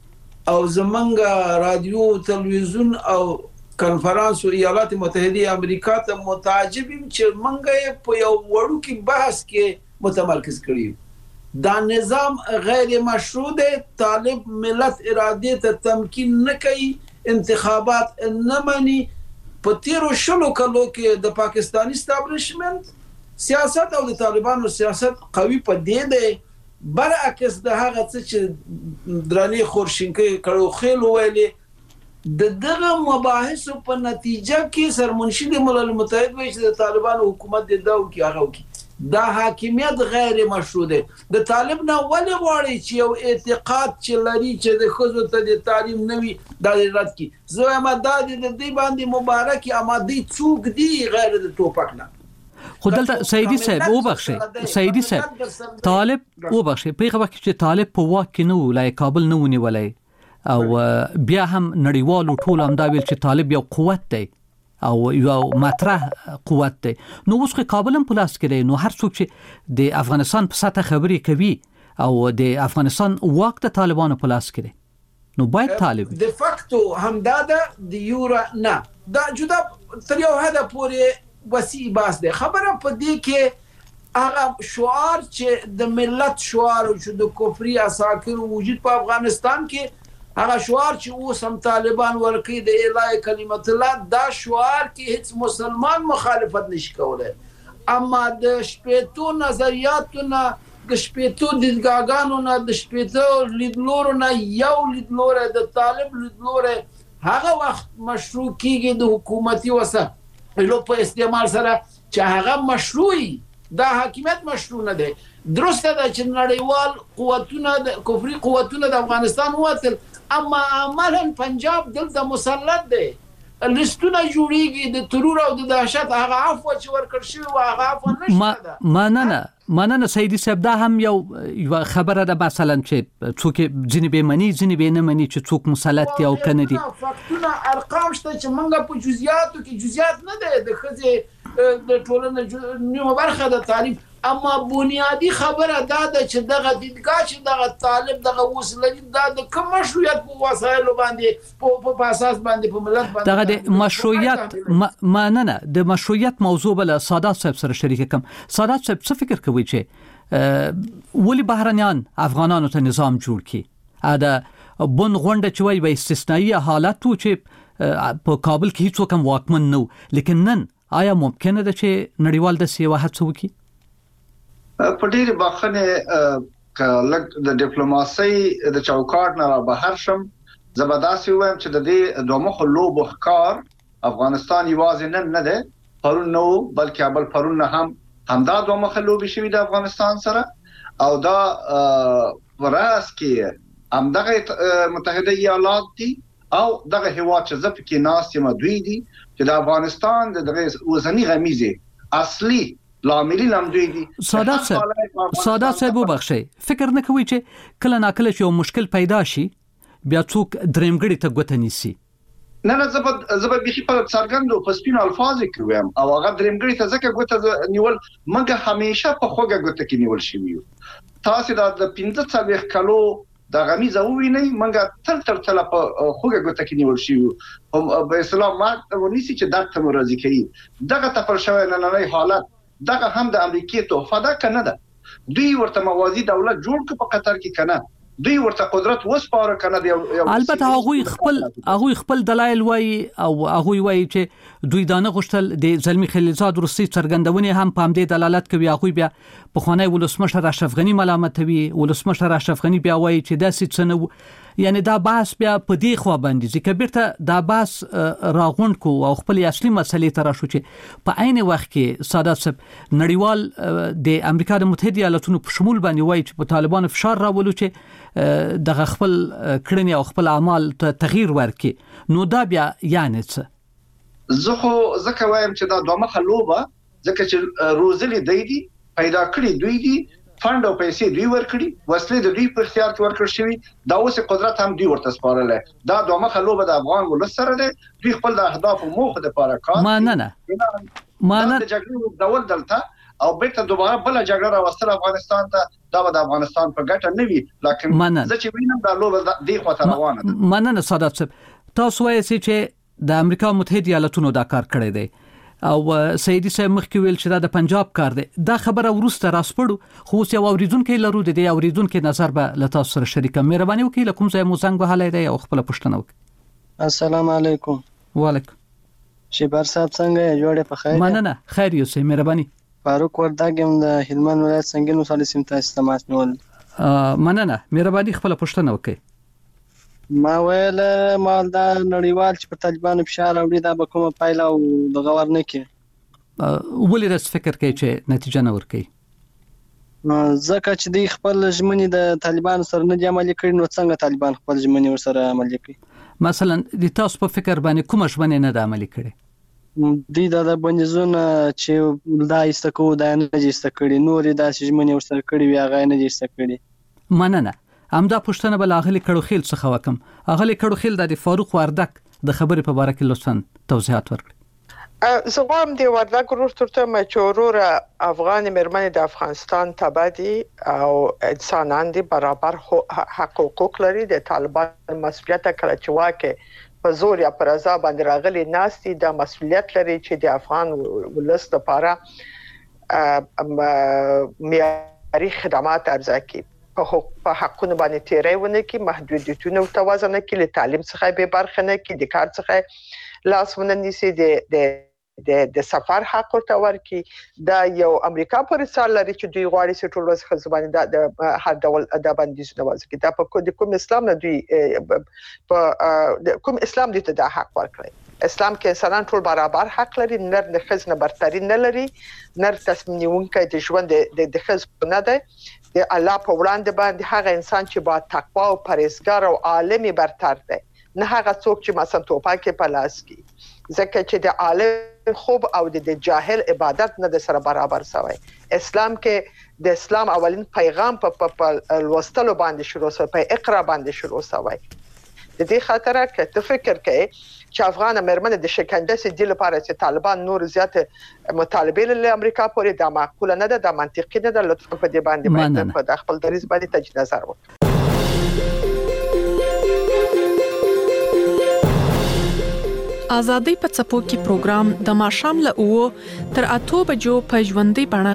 ته او زمونږ رادیو تلویزیون او کنفرانس ایالات متحده امریکا ته متعجب یم چې مونږ په یو وړو کې بحث کې متمرکز کړی. دا نظام غیر مشروع دی، طالب ملت اراده ته تمکین نه کوي، انتخابات نه مني. په تیرو شلو کلو کې د پاکستاني اسټابلیشمنت سیاست او د طالبانو سیاست قوي په دې دی، برعکس د هغه څه چې دراني خورشینکې کړو خېل ویلې د دغه مباحثو په نتیجه کې سرمنشد ملل متحد وایي چې د طالبانو حکومت د داو کې هغه وکړي. دا حاکمیت غیر مشروع دی. د طالب نه ولې غواړي چې یو اعتقاد چې لري چې د ښځو ته د تعلیم نه وي دا رد کړي؟ زه وایم دا د دې باندې مبارک اما دوی څوک دي غیر د ټوپک نه. خو دلته سیدی صاحب وبخشي سیدی صاحب طالب وبخشي په هغه وخت چې طالب په واک کې نه ولای کابل نه ونیولای او بیا هم نړیوالو ټول هم دا ویل چې طالب یو قوت دی او یو مطرح قوت دی. نو اوس که کابل هم په لاس کې دی، نو هر څوک چې د افغانستان په سطح خبرې کوي او د افغانستان واک د طالبانو په لاس کې دی، نو باید طالب د فاکتو همدا ده د یورا نه. دا جدا تر یو حد پورې وسیع بحث دی. خبره په دې کې هغه شعار چې د ملت شعار او چې د کفري عساکر وجود په افغانستان کې هغه شعار چې اوس هم طالبان ورکوي د اعلی کلمت الله، دا شعار کې هیڅ مسلمان مخالفت نشي کولای. اما د شپېتو نظریاتو نه، د شپېتو دیدګاګانو نه، د شپېتو لیدلورو نه یو لیدلوری د طالب لیدلوری هغه وخت مشروع کیږي د حکومتي وسایلو په استعمال سره چې هغه مشروعي. دا حاکمیت مشروع نه دی. درسته ده چې نړیوال قوتونه د کفري قوتونه د افغانستان وتل، اما عملا پنجاب دلته مسلط دی. لیستونه جوړیږي د ترور او د دهشت، هغه عفو چې ورکړ شوی و هغه عفو نشته ده. مننه مننه سیدی صاحب. دا هم یو یو خبره ده مثلا چې څوک ځینې به مني ځینې به نه مني چې څوک مسلط دی او کنه دي. فاکتونه ارقام شته چې موږ په جزئیاتو کې جزئیات نه ده د خځې د ټولنې نیمه برخه د تعلیم. اما بنیادی خبره دا ده چې دغه دیدګاه چې دغه طالب دغه وسلې دا د کوم مشروعیت په وسایلو باندې په په اساس باندې په ملت باندې دغه د مشروعیت معنی د مشروعیت موضوع بل سادات صاحب سره شریک کوم. سادات صاحب څه فکر کوي چې ولی بهرنیان افغانانو ته نظام جوړ کړي؟ ادا بن غونډه چې وای به استثنایی حالت و چې په کابل کې هیڅ کوم واکمن نو، لیکن نن آیا ممکنه ده چې نړیوال د سیوا هڅه وکړي؟ په ډېر باخنه کله د ډیپلوماسي د چوکاټ نه بهر شم زبرداسي وایم چې د دې دوه مخ لوب ښکار افغانستان یوازې نن نه ده، پرون نو بلکې بل پرون هم همدا دوه مخ لوب شوی د افغانستان سره او دا وراس کې همدغه متحده ایالات دي او دغه هیواد چې زپ کې ناس یم دوی دي چې د افغانستان د وزنی غمیزه اصلي لاملی لم دوی دي. سادات صاحب سادات صاحب وبخشي، فکر نه کوي چې کله ناکله یو مشکل پیدا شي بیا څوک درېمګړي ته ګوته نیسي؟ نه نه زبد زبد بيخي په څرګندو په سپینو الفاظ کې ویم او هغه درېمګړي ته ځکه ګوته نیول مګه همیشه په خوګه ګوته کې نیول شي وي. تاسو د پنځه څلوېښت کلو د غمیزه وویني مګه تل تل تل په خوګه ګوته کې نیول شي او په اسلام ما ونیسي چې درته مرضی کوي. دغه تفر شوی نننۍ حالت دغه هم د امریکای توفه ده کنه ده. دوی ورته موازی دولت جوړ ک په قطر کې کنه، دوی ورته قدرت وسپاره کنه دی. البته هغه خپل هغه خپل دلایل وای او هغه وای چې دوی دانه غشتل د زلمی خلیلزاد روسي څرګندونه هم په همدې دلالت کوي. هغه بیا په خانه ولسمشر اشرف غنی ملامتوي، ولسمشر اشرف غنی بیا وای چې داسې څه نه، یعنی دا بحث بیا په دې خوا باندې ځکه بیرته دا بحث راغونډ کو او خپل اصلي مسلې ته راشو چې په عین وخت کې سادات صاحب نړیوال د امریکا د متحده ایالاتونو په شمول باندې وایي چې په طالبانو فشار راولو چې دغه خپل کړنې او خپل اعمال ته تغییر ورکړي. نو دا بیا یعنی څه؟ زه خو ځکه وایم چې دا دوه مخه لوبه ځکه چې روزلي دی دي پیدا کړی دوی دي فند او پیسې دوی ورکړي وسلې د دوی په اختیار کې ورکړل شوی دا اوس قدرت هم دوی ورته سپارل دا دوه مخه لوبه د افغان ولس سره ده دوی خپل د اهداف او موخه لپاره کار ما نه نه ما نه د جګړې ډول دلته او بیرته دوباره بل جګړه راوستل افغانستان ته دا د افغانستان په ګټه نه وي لکه زه چې وینم دا لوبه دی خو ته روانه ده مننه سعادت صاحب تاسو وایئ چې د امریکا متحده ایالاتونو دا کار کړی دی او سیدی صاحب مخکې ویل چې دا د پنجاب کار دی دا خبره ورسته راسپړو خو اوس یو اوریدونکو لرو د دې اوریدونکو نظر به له تاسو سره شریکه مهرباني وکړئ له کوم ځای مو زنګ وهلی دی او خپل پوښتنه وکړئ. السلام علیکم. وعلیکم. شیبر صاحب څنګه جوړه په خیر؟ مننه خیر یوسف مهرباني. فاروق ورداګم د هلمند ولایت سنگین ولسوالۍ سیمه ته استماس نیول. مننه مهرباني خپل پوښتنه وکړئ. ما ویل مال دا نړیوال چې په طالبانو فشار راوړي دا به کومه پایله او د غور نه کوي ولې راس فکر کوي چې نتیجه نه ورکوي؟ ځکه چې دوی خپل ژمنې د طالبانو سره نه دي عملي کړي نو څنګه طالبان خپل ژمنې ورسره عملي کوي؟ مثلا د تاسو په فکر باندې کومه ژمنه نه ده عملي کړي؟ دوی دا بندیزونه چې دا ایسته کوو دا نه دي ایسته کړي نورې داسې ژمنې ورسره کړي وي هغه نه دي ایسته کړي. مننه. همدا پوښتنه بل اغلی کړوخیل څخه وکم. اغلی کړوخیل د فاروق وردک د خبرې په باره کې لطفاً توضیحات ورکړئ. زه غواړم د وردک ورور ترته چې ورور افغان مېرمنې د افغانستان تابعدي او انسانان دي برابر حق حقوق لري د طالبان مسؤلیت کله چې واکه په زور یا پر ازا باندې راغلي ناستي د مسؤلیت لري چې د افغان ولس لپاره معیاري خدمات ارزښت کړي په حقونو باندې تیریونه کې محدودیتونه او توازن کې له تعلیم څخه به برخه نه کې د کار څخه لاس وننسي د د د سفر حق ورته ورکي دا یو امریکا پر رسال لري چې دوی غواړي چې ټول ورځ خزبانه د هر ډول د بندیزونه وځي دا په کوم اسلام نه دوی په کوم اسلام دوی ته دا حق ورکړي. اسلام کې انسانان ټول برابر حق لري نر نه خزنه برتري نه لري نر تصمیم نیونکي د ژوند د د خز نه دی د الله په وړاندې باندې هغه انسان چې با تقوا او پرهیزګار او عالمي برتر دی نه هغه څوک چې مثلا توپاکې په لاس کې ځکه چې د عالم خوب او د جاهل عبادت نه د سره برابر شوی. اسلام کې د اسلام اولین پیغام په لوستلو باندې شروع شوی په اقرا باندې شروع شوی. د دې خاطر کې ته فکر کوي چې افغان مېرمنې د شکنجه سي د لپاره چې طالبان نور زیات مطالبه له امریکا پورې د معقوله نه ده د منطقي نه ده لطفا په دې باندې باید په خپل دریز باندې تجدید نظر وکړي. آزادۍ په څپو کې پروګرام د ماښام له اوو تر اتو بجو په ژوندۍ بڼه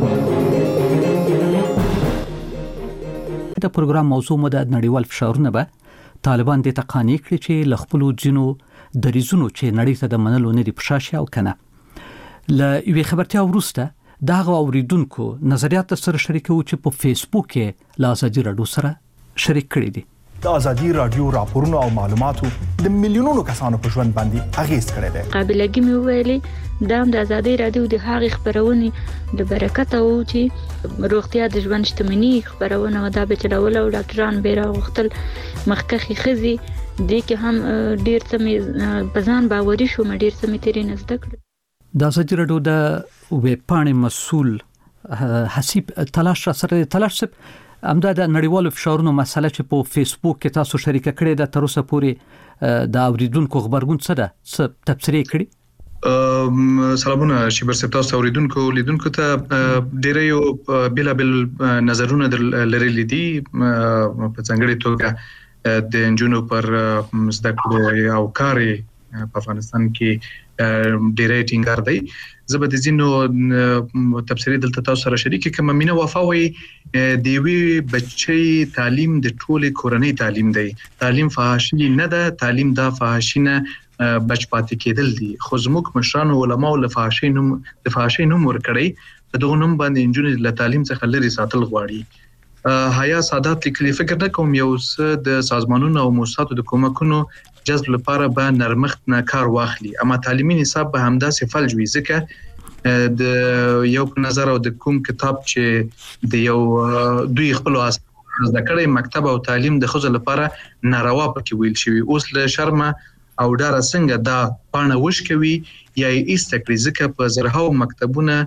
د پروګرام موضوع مو د نړیوال فشارونه به طالبان د تقانی کړی چې ل خپل جنو د ریزونو چې نړۍ ته د منلو نه دی پښاشه او کنه ل یوې خبرتیا ورسته دغه اوریدونکو نظریات سره شریکو چې په فیسبوک کې ل ازادي رادیو سره شریک کړی دي. د ازادي رادیو راپورونو او معلوماتو د میلیونونو کسانو په ژوند باندې اغیز کړی دی. قابلیت مې ویلي دا د ازادي رادیو د هغې خبرونه د برکت او چې روغتیا د ژوند شتمنۍ خبرونه دا به چلول او ډاکټران به راغختل مخکخي خزي د کې هم ډیر څه مې بزان باوري شو مې ډیر څه مې تیرې نزد کړ. د ازادي رادیو د ویب پاڼې مسول حسیب تلاش سره تلاش امدا د نړیوالو فشارونو مسله چې په فیسبوک کې تاسو شریک کړی د تر اوسه پورې د اوریدونکو خبرګون څه ده څه تبصره کړی؟ سلامونه شیبر صاحب تاسو اوریدونکو لیدونکو ته ډېر یو بلا بل نظرونه لري دي په څنګه توګه د انجونو پر زده کړې او کاري په افغانستان کې ډېر ټینګار دی. زه به د زینو تفسیری دلته تاسو سره شریک کوم. مینه وفاوي دی وی بچي تعلیم د ټوله کورنۍ تعلیم دی. تعلیم فحاشي نه ده، تعلیم دا فحاشینه بچ پاتې کېدل دي. خو زموږ مشران علماء له فحاشي نوم د فحاشي نوم ورکړي په دغه نوم باندې انجونې له تعلیم څخه لري ساتل غواړي. حیا سادات لیکلي فکر نه کوم یو څه د سازمانونو او مؤسساتو د کومکونو جذب لپاره به نرمښت نه کار واخلي، اما تعلیمي نصاب به همداسې فلج وي ځکه د یو په نظر او د کوم کتاب چې د یو دوی خپل زده کړې مکتب او تعلیم د خزو لپاره ناروا پکې ویل شوی. اوس له شرمه او ډاره څنګه دا پانه وش کوي یا یې ایستکړي ځکه په زرهاو مکتبونه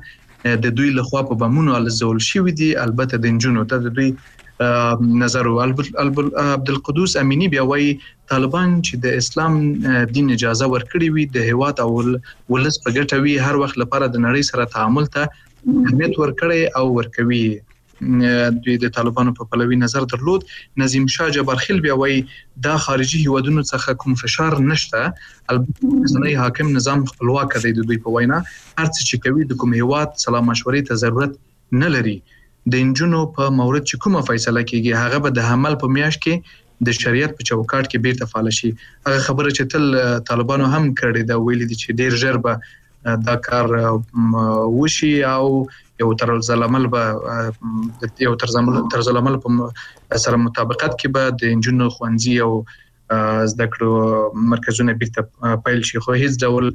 د دوی لخوا په بمونو الزول شوی دي. البته د انجونو ته د دوی نظر عبدالقدوس امینی بیا وایي طالبان چې د اسلام دین اجازه ورکړي وي د هیواد او ولس په ګټه وي هر وخت لپاره د نړۍ سره تعامل ته اهمیت ورکړي او ورکوي. دوی د طالبانو په پلوي نظر درلود. نظیم شاه جبارخیل بیا وایي دا خارجي هیوادونو څخه کوم فشار نشته. البته ځینې حاکم نظام خپلواک دی د دوی په وینا هر څه چې کوي د کوم هیواد سلا مشورې ته ضرورت نه لري. د انجونو په مورد چې کومه فیصله کیږي هغه به د حمل په میاشت کې د شریعت په چوکاټ کې بیرته فعال شي. هغه خبره چې تل طالبانو هم کړې دا ویلي دي چې ډیر ژر به دا کار وشي او یو تر ځلمل به یو تر ځلمل تر ځلمل په سره مطابقت کې به د انجونو خوندزي او زده کړو مرکزونه بیرته پیل شي. خو هیڅ ډول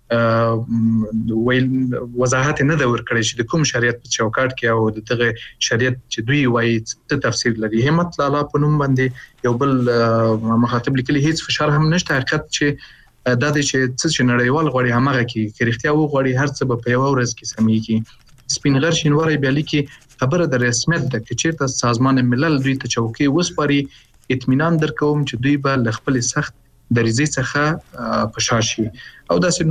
ویل وضاحت نه دا ورکړي چې د کوم شریعت په چوکاټ کې او دغه شریعت چې دوی وایي څه تفسیر لري. همت لالا په نوم باندې یو بل مخاطب لیکلي هیڅ فشار هم نشته. حقیقت چې دا د چې څه نړیوال غوړي همغه کې کریختیا و غوړي هر څه په یو ورځ کې سمېږي. سپینغر شینواری بیا لیکي خبره د رسمیت د کچیرته سازمان ملل دوی ته چوکي وسپاري اطمینان درکوم چې دوی به ل خپل سخت دریزي څخه پشاشي او داسې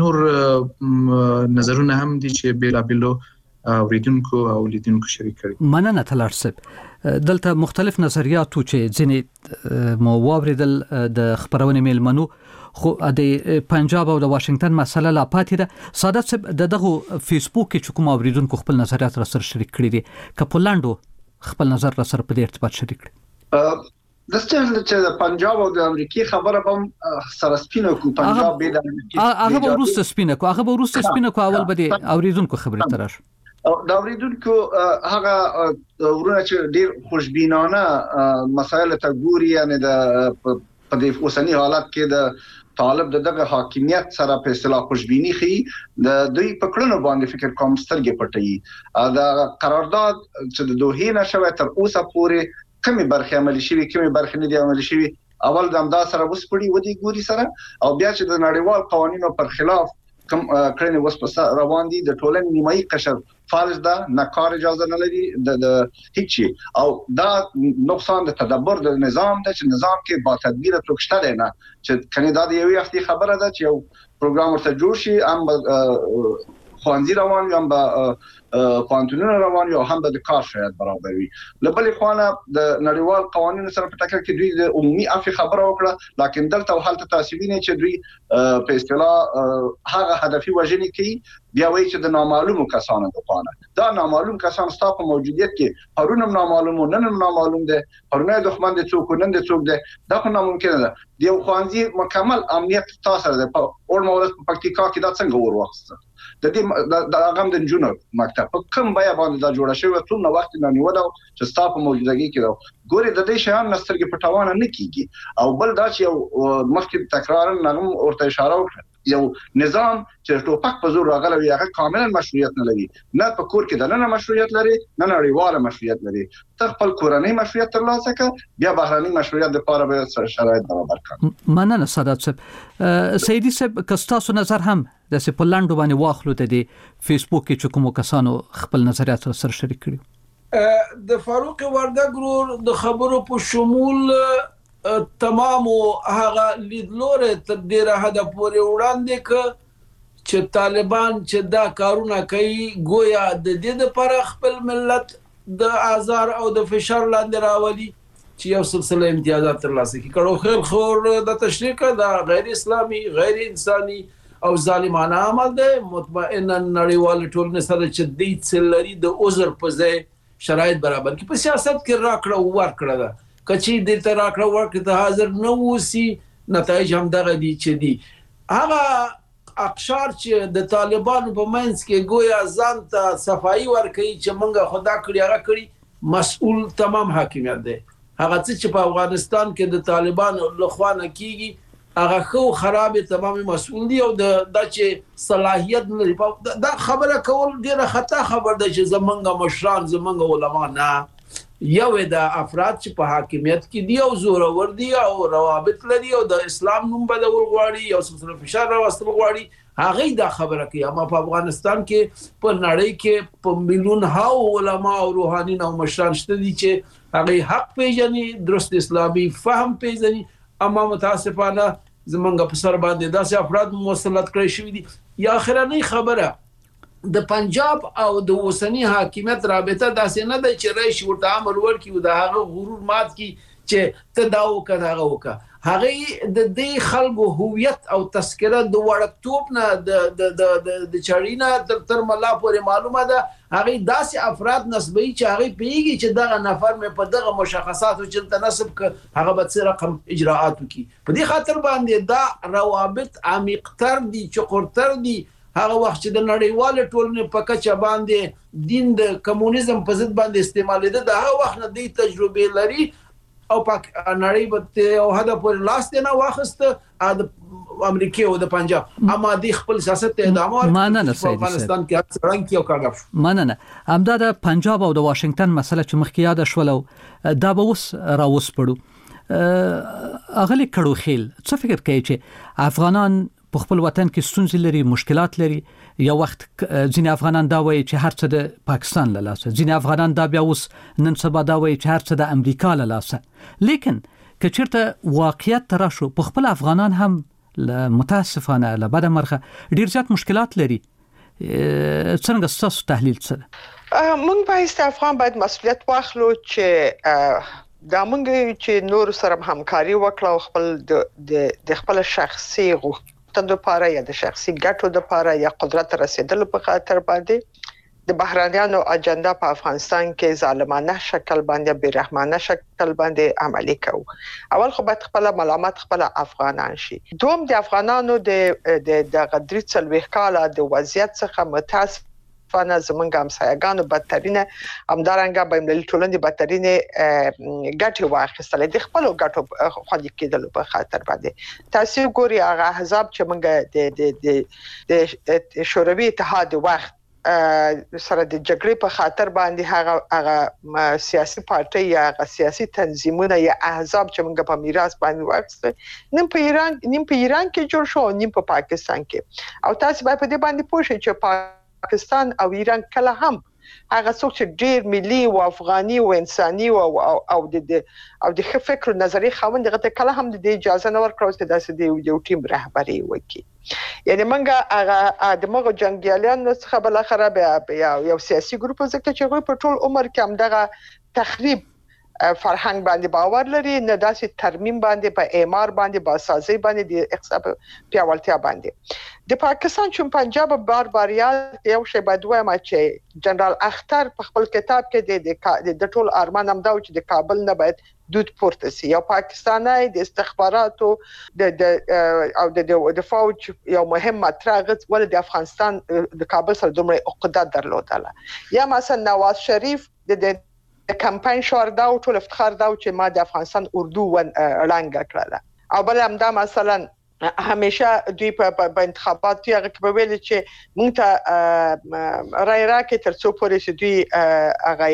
نور نظرونه هم دي چې بیل بیلو اوریدونکو او لیدونکو شریک کړي. مننه تلار صاحب. دلته مختلف نظریات چې ځینې مو واوریدل د خبرونه میلمنو خو د پنجاب او د واشنگټن مسله لا پاتې ده. ساده صاحب دغه فیسبوک کې کوم اوریدونکو خپل نظریات را سره شریک کړي دي کپولاندو خپل نظر را سره په دې ارتباط شریک کړي. د ستاسو چې د پنجاب او د امریکای خبره هم سره سپینه کو پنجاب به د هغه به ورسته سپینه کو هغه به ورسته سپینه کو اول به اوریدونکو خبره ترش دا اوریدونکو هغه ورونه چې ډیر خوشبینانه مسایل ته ګوري یعنی د په دې اوسنی حالت کې د طالب دغه حاکمیت سره په اصطلاح خوشبینی خي د دوی په کړنو باندې فکر کوم سترګې پټي. دا قرارداد چې د دوه نه شوه تر اوسه پورې کمی برخه عملی شوی کمی برخه نه دی عملی شوی. اول د امدا سره وسپړي ودی ګوري سره او بیا چې د نړیوال قوانینو پر خلاف کوم کړنې وسپس روان دي د ټولنې نیمایي قشر فارض ده نه کار اجازه نه لري د هیڅ او دا نقصان د تدبر د نظام د نظام کې با تدبیر توکشته نه چې کني دا یو وختي خبره ده چې یو پروګرام ورته جوړ شي ام خوانزی روان یا هم به پانتونونه روان یا هم به د کار شاید برابر وي. لبلې خوانه د نړیوال قوانینو سره په ټکر کې دوی د عمومي عفو خبره وکړه لکه دلته حالت تاسیبي نه چې دوی په اصطلاح هغه هدفي وژنې کوي بیا وایي چې د نامعلومو کسانو د خوانه دا نامعلوم کسان ستاسو په موجودیت کې هرونه نامعلوم نن نامعلوم دي هرونه دښمن دي څوک نن دي څوک دي دا خو ناممکن ده. د یو خوانزي مکمل امنیت تاسو ده په اور مورد په پکتیکا کې دا څنګه ور وخت د دې د هغه د جنونو مکتب په کوم بیا باندې دا جوړه شوی ټول نو وخت نه نیول چې ستاسو په موجودګي کې دا ګوري د دې شیان نسترګې پټوانه نه کیږي او بل دا چې یو مخکې تکرار نغم ورته اشاره وکړه یو نظام چې ټوپک په زور راغلی وي هغه کاملا مشروعیت نه لري نه په کور کې د نه مشروعیت لري نه نړیواله مشروعیت لري تر خپل کورنۍ مشروعیت ترلاسه کړي بیا بهرني مشروعیت لپاره به شرایط برابر کړي. مننه سعادت صاحب. سیدی صاحب کستاسو نظر هم د سپولاندو باندې واخلو ته دی فیسبوک کې کوم کسانو خپل نظریات سره شریک کړي. د فاروق وردګرور د خبرو په شمول تمامو هغه لیدلوره تر ډیره حد پورې وړاندې ک چې طالبان چې دا کارونه کوي گویا د دې لپاره خپل ملت د آزار او د فشار لاندې راولي چې یو سلسله امتیازات ترلاسه کړي. کړو خیر خور د تشریک دا غیر اسلامي غیر انساني او ظالمانه عمل دی. مطمئنا نړیوال ټولنه سره چې د څلري د عذر په ځای شرایط برابر کړي. په سیاست کې راکړه ورکړه ده کچې د تر راکړه ورکړه ته حاضر نه وسی نتایج هم دغه دي چې دي. هغه اقشار چې د طالبانو په منځ کې گویا ځان ته صفائی ورکړي چې منګه خدا کړی هغه کړی مسؤل تمام حاکمیت دی. هغه چې په افغانستان کې د طالبانو لخوا نه کیږي هغه خو خراب تمام مسؤل دی او د چې صلاحیت نه لري. دا خبره کول ډیره خطا خبر ده چې زمونږ مشران زمونږ علما نه یو د افراد چې په حاکمیت کې دی او زورور دی او روابط لري او د اسلام نوم بدول غواړي او سلسله فشار راوستل غواړي هغه دا خبره کوي. اما په افغانستان کې په نړۍ کې په میلیون هاو علما او روحانيون او مشران شته دي چې هغه حق پیژني، درست اسلامي فهم پیژني، اما متاسفانه زمونږ په سر باندې داسې افراد مسلط کړی شوی دي. یا اخرنۍ خبره د پنجاب او د اوسنی حاکمیت رابطه داسې نه ده چې رئیس ورته امر ورکړي او د هغه غرور مات کی چې ته دا وکړه هغه وکړه. هغه د دې خلکو هویت او تذکره د وړکتوب نه د د د د چارینا تر تر ملا پورې معلومه ده. هغه داسې افراد نسبی چې هغه پیږي چې دغه نفر مې په دغه مشخصاتو چې تناسب ک هغه به څه رقم اجراءات وکړي. په دې خاطر باندې دا روابط عمیق‌تر دي، چقرتر دي. هغه وخت چې د نړیوال ټولنې په کچه باندې دین د کمونیزم په ضد باندې استعمالېده، د هغه وخت نه د تجربه لري او پاک نړۍ به او هدا پر لاس نه واخسته د امریکا او د پنجاب، اما د خپل سیاست ته ادامه ورکړي په افغانستان کې اکثرا کې او کاغف مننه. همدا د پنجاب او د واشنگټن مسله چې مخکې یاد شول دا به اوس راوس پړو اغلی کړو خیل څه فکر کوي چې افغانان په خپل وطن کې ستونزې لري، مشکلات لري؟ یو وخت ځینې افغانان دا وایي چې هر څه د پاکستان له لاسه، ځینې افغانان دا بیا اوس نن سبا دا وایي چې هر څه د امریکا له لاسه. لیکن که چېرته واقعیت ته راشو په خپل افغانان هم متاسفانه له بده مرغه ډېر زیات مشکلات لري. څنګه ستاسو تحلیل څه ده؟ موږ باید افغان باید مسؤلیت واخلو چې دا موږ چې نور سره همکاري وکړو، خپل د د خپل شخصي غوښتنو لپاره یا د شخصي ګټو لپاره یا قدرت رسیدلو په خاطر باندې د بهرانيانو اجنډا په افغانستان کې ظالمانه شکل باندې بیرحمانه شکل باندې عملي کوو. اول خو باید خپل ملامت خپل افغانان شي. دوم د افغانانو د د غدري څلويخ کاله د وضعیت څخه متاسف فانا زمونږ همسایگانو بدترینه همدارنګه بین المللي ټولنې بدترینه ګټه واخیستل د خپل ګټو خوندي کېدل په خاطر باندې. تاسو ګوري هغه احزاب چې موږ د د د شوروي اتحاد وخت سره د جګړې په خاطر باندې هغه هغه سیاسي پارټي یا هغه سیاسي تنظیمونه یا احزاب چې موږ په میراث باندې واخیستل، نیم په ایران نیم په ایران کې جوړ شو، نیم په پاکستان کې. او تاسو باید په دې باندې پوه شئ چې پاکستان او ایران کله هم هغه څوک چې ډیر ملي او افغاني او انساني او او د او د فکر او نظریه خوند دغه کله هم د اجازه نه ورکړو چې داسې د یو ټیم رهبري وکړي. یعنی موږ هغه د موږ جنگیالیانو څخه بل اخره بیا یو سیاسي ګروپ ځکه چې غوي په ټول عمر کې هم دغه تخریب فرهنګ باندې باور لري، نه داسې ترمیم باندې په اعمار باندې باسازي باندې د اقتصاد پیاوړتیا باندې. د پاکستان چون پنجاب بار بار یو شی باید وایم چې جنرال اختر په خپل کتاب کې د د ټول ارمان هم دا چې د کابل نه باید دود پورته سي. یو پاکستاني د استخباراتو د او د د فوج یو مهم مطرح ول د افغانستان د کابل سره دومره عقده درلودله. یا مثلا نواز شریف د د کمپاین شوار دا او ټول افتخار دا چې ما د افغانستان اردو ون رنګ کړله. او بل هم دا مثلا همیشه دوی په انتخاباتو هغه کې په ویل چې مونږ ته رای راکې تر څو پورې چې دوی هغه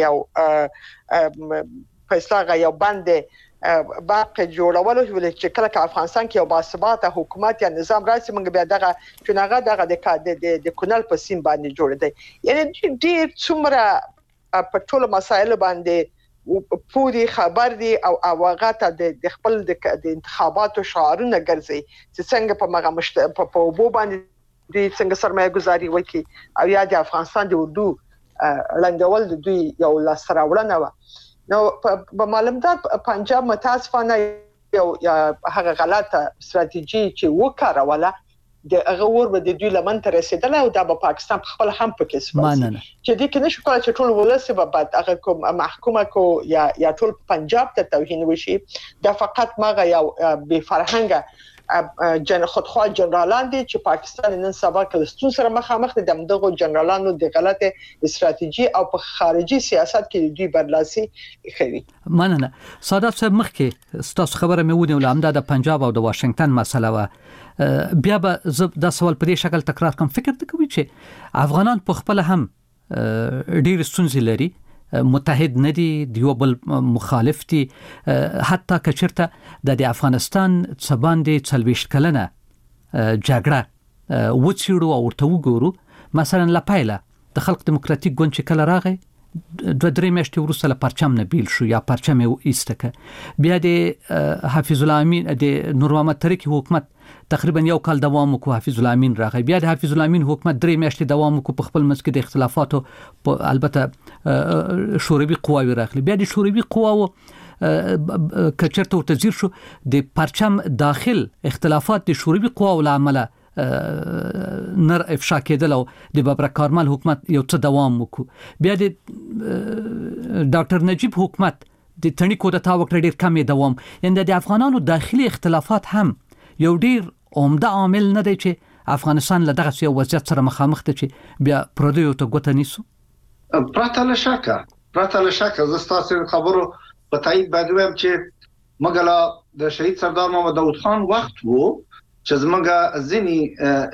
یو فیصله هغه یو باندې باقي جوړولو چې کله چې افغانستان کې یو باثباته حکومت یا نظام راشي موږ بیا دغه چونغه دغه د د کونل په سیم باندې جوړ دی. یعنی ډیر څومره په ټولو مسایلو باندې پوری خبر دي او هغه ته د خپل د انتخاباتو شعارونه ګرځي چې څنګه په مغه مشت په وبو باندې د څنګه سرمایه گذاري وکي او یا د افغانستان د اردو لنډول د دوی یو لاسراوړنه و. نو په معلومات پنجاب متاسفانه یو هغه غلطه ستراتیژي چې وکړوله د هغه ور به د دوی لمن ته رسیدله او د پاکستان خپل هم پکې سپاسي چې د کې نشو کولای چې ټول ولسی به بعد هغه کوم محکومه کو یا یا ټول پنجاب ته توهین وشي. دا فقط ماغه یو بے فرهنګه جن خودخواه جنرالان دي چې پاکستان نن سبا کلستون سره مخامخ دي. دغه جنرالانو د غلطه استراتیژي او په خارجي سیاست کې دوی برلاسي کوي. مننه. سادات صاحب مخکې ستاسو خبره مې ونیول همدا د پنجاب او د واشنگټن مسله و. بیا به زه دا سوال په دې شکل تکرار کوم، فکر ته کوي چې افغانان په خپل هم ډېر ستونزې لري، متحد نه دي، دیو بل مخالف دي، حتی که چېرته د افغانستان څه باندې څلوېښت کلنه جګړه وڅېړو او ورته وګورو. مثلا لپایله د خلق دیموکراتیک ګوند چې کله راغی دوه درې میاشتې وروسته له پرچم نه بیل شو یا پرچم یې ایسته. بیا د حافظ الله امین د نور محمد ترکی حکومت تقریبا یو کال دوام وکړ. حافظ الله امین راغی. بیا د حافظ الله امین حکومت درې میاشتې دوام وکړ په خپل منځ کې د اختلافاتو په البته شوروي قواوی راغلي. بیا د شوروي قواو کچرته ورته شو د پرچم داخل اختلافات د شوروي قواو لامل نر افشا کېدل او د بابر کارمل حکومت یو څه دوام وکړ. بیا د ډاکټر نجیب حکومت د تڼي کودتا وکړ ډېر کم دوام. یعنی د افغانانو داخلي اختلافات هم یو ډېر عمده عامل نه دی چې افغانستان له دغه یو وضعیت سره مخامخ دی چې بیا پردیو ته ګوته نیسو. پرته له شکه پرته له شکه زه ستاسو خبرو په تایید باندې وایم چې مګلا د شهید سردار محمد داود خان وخت وو چې زمونږ ځینی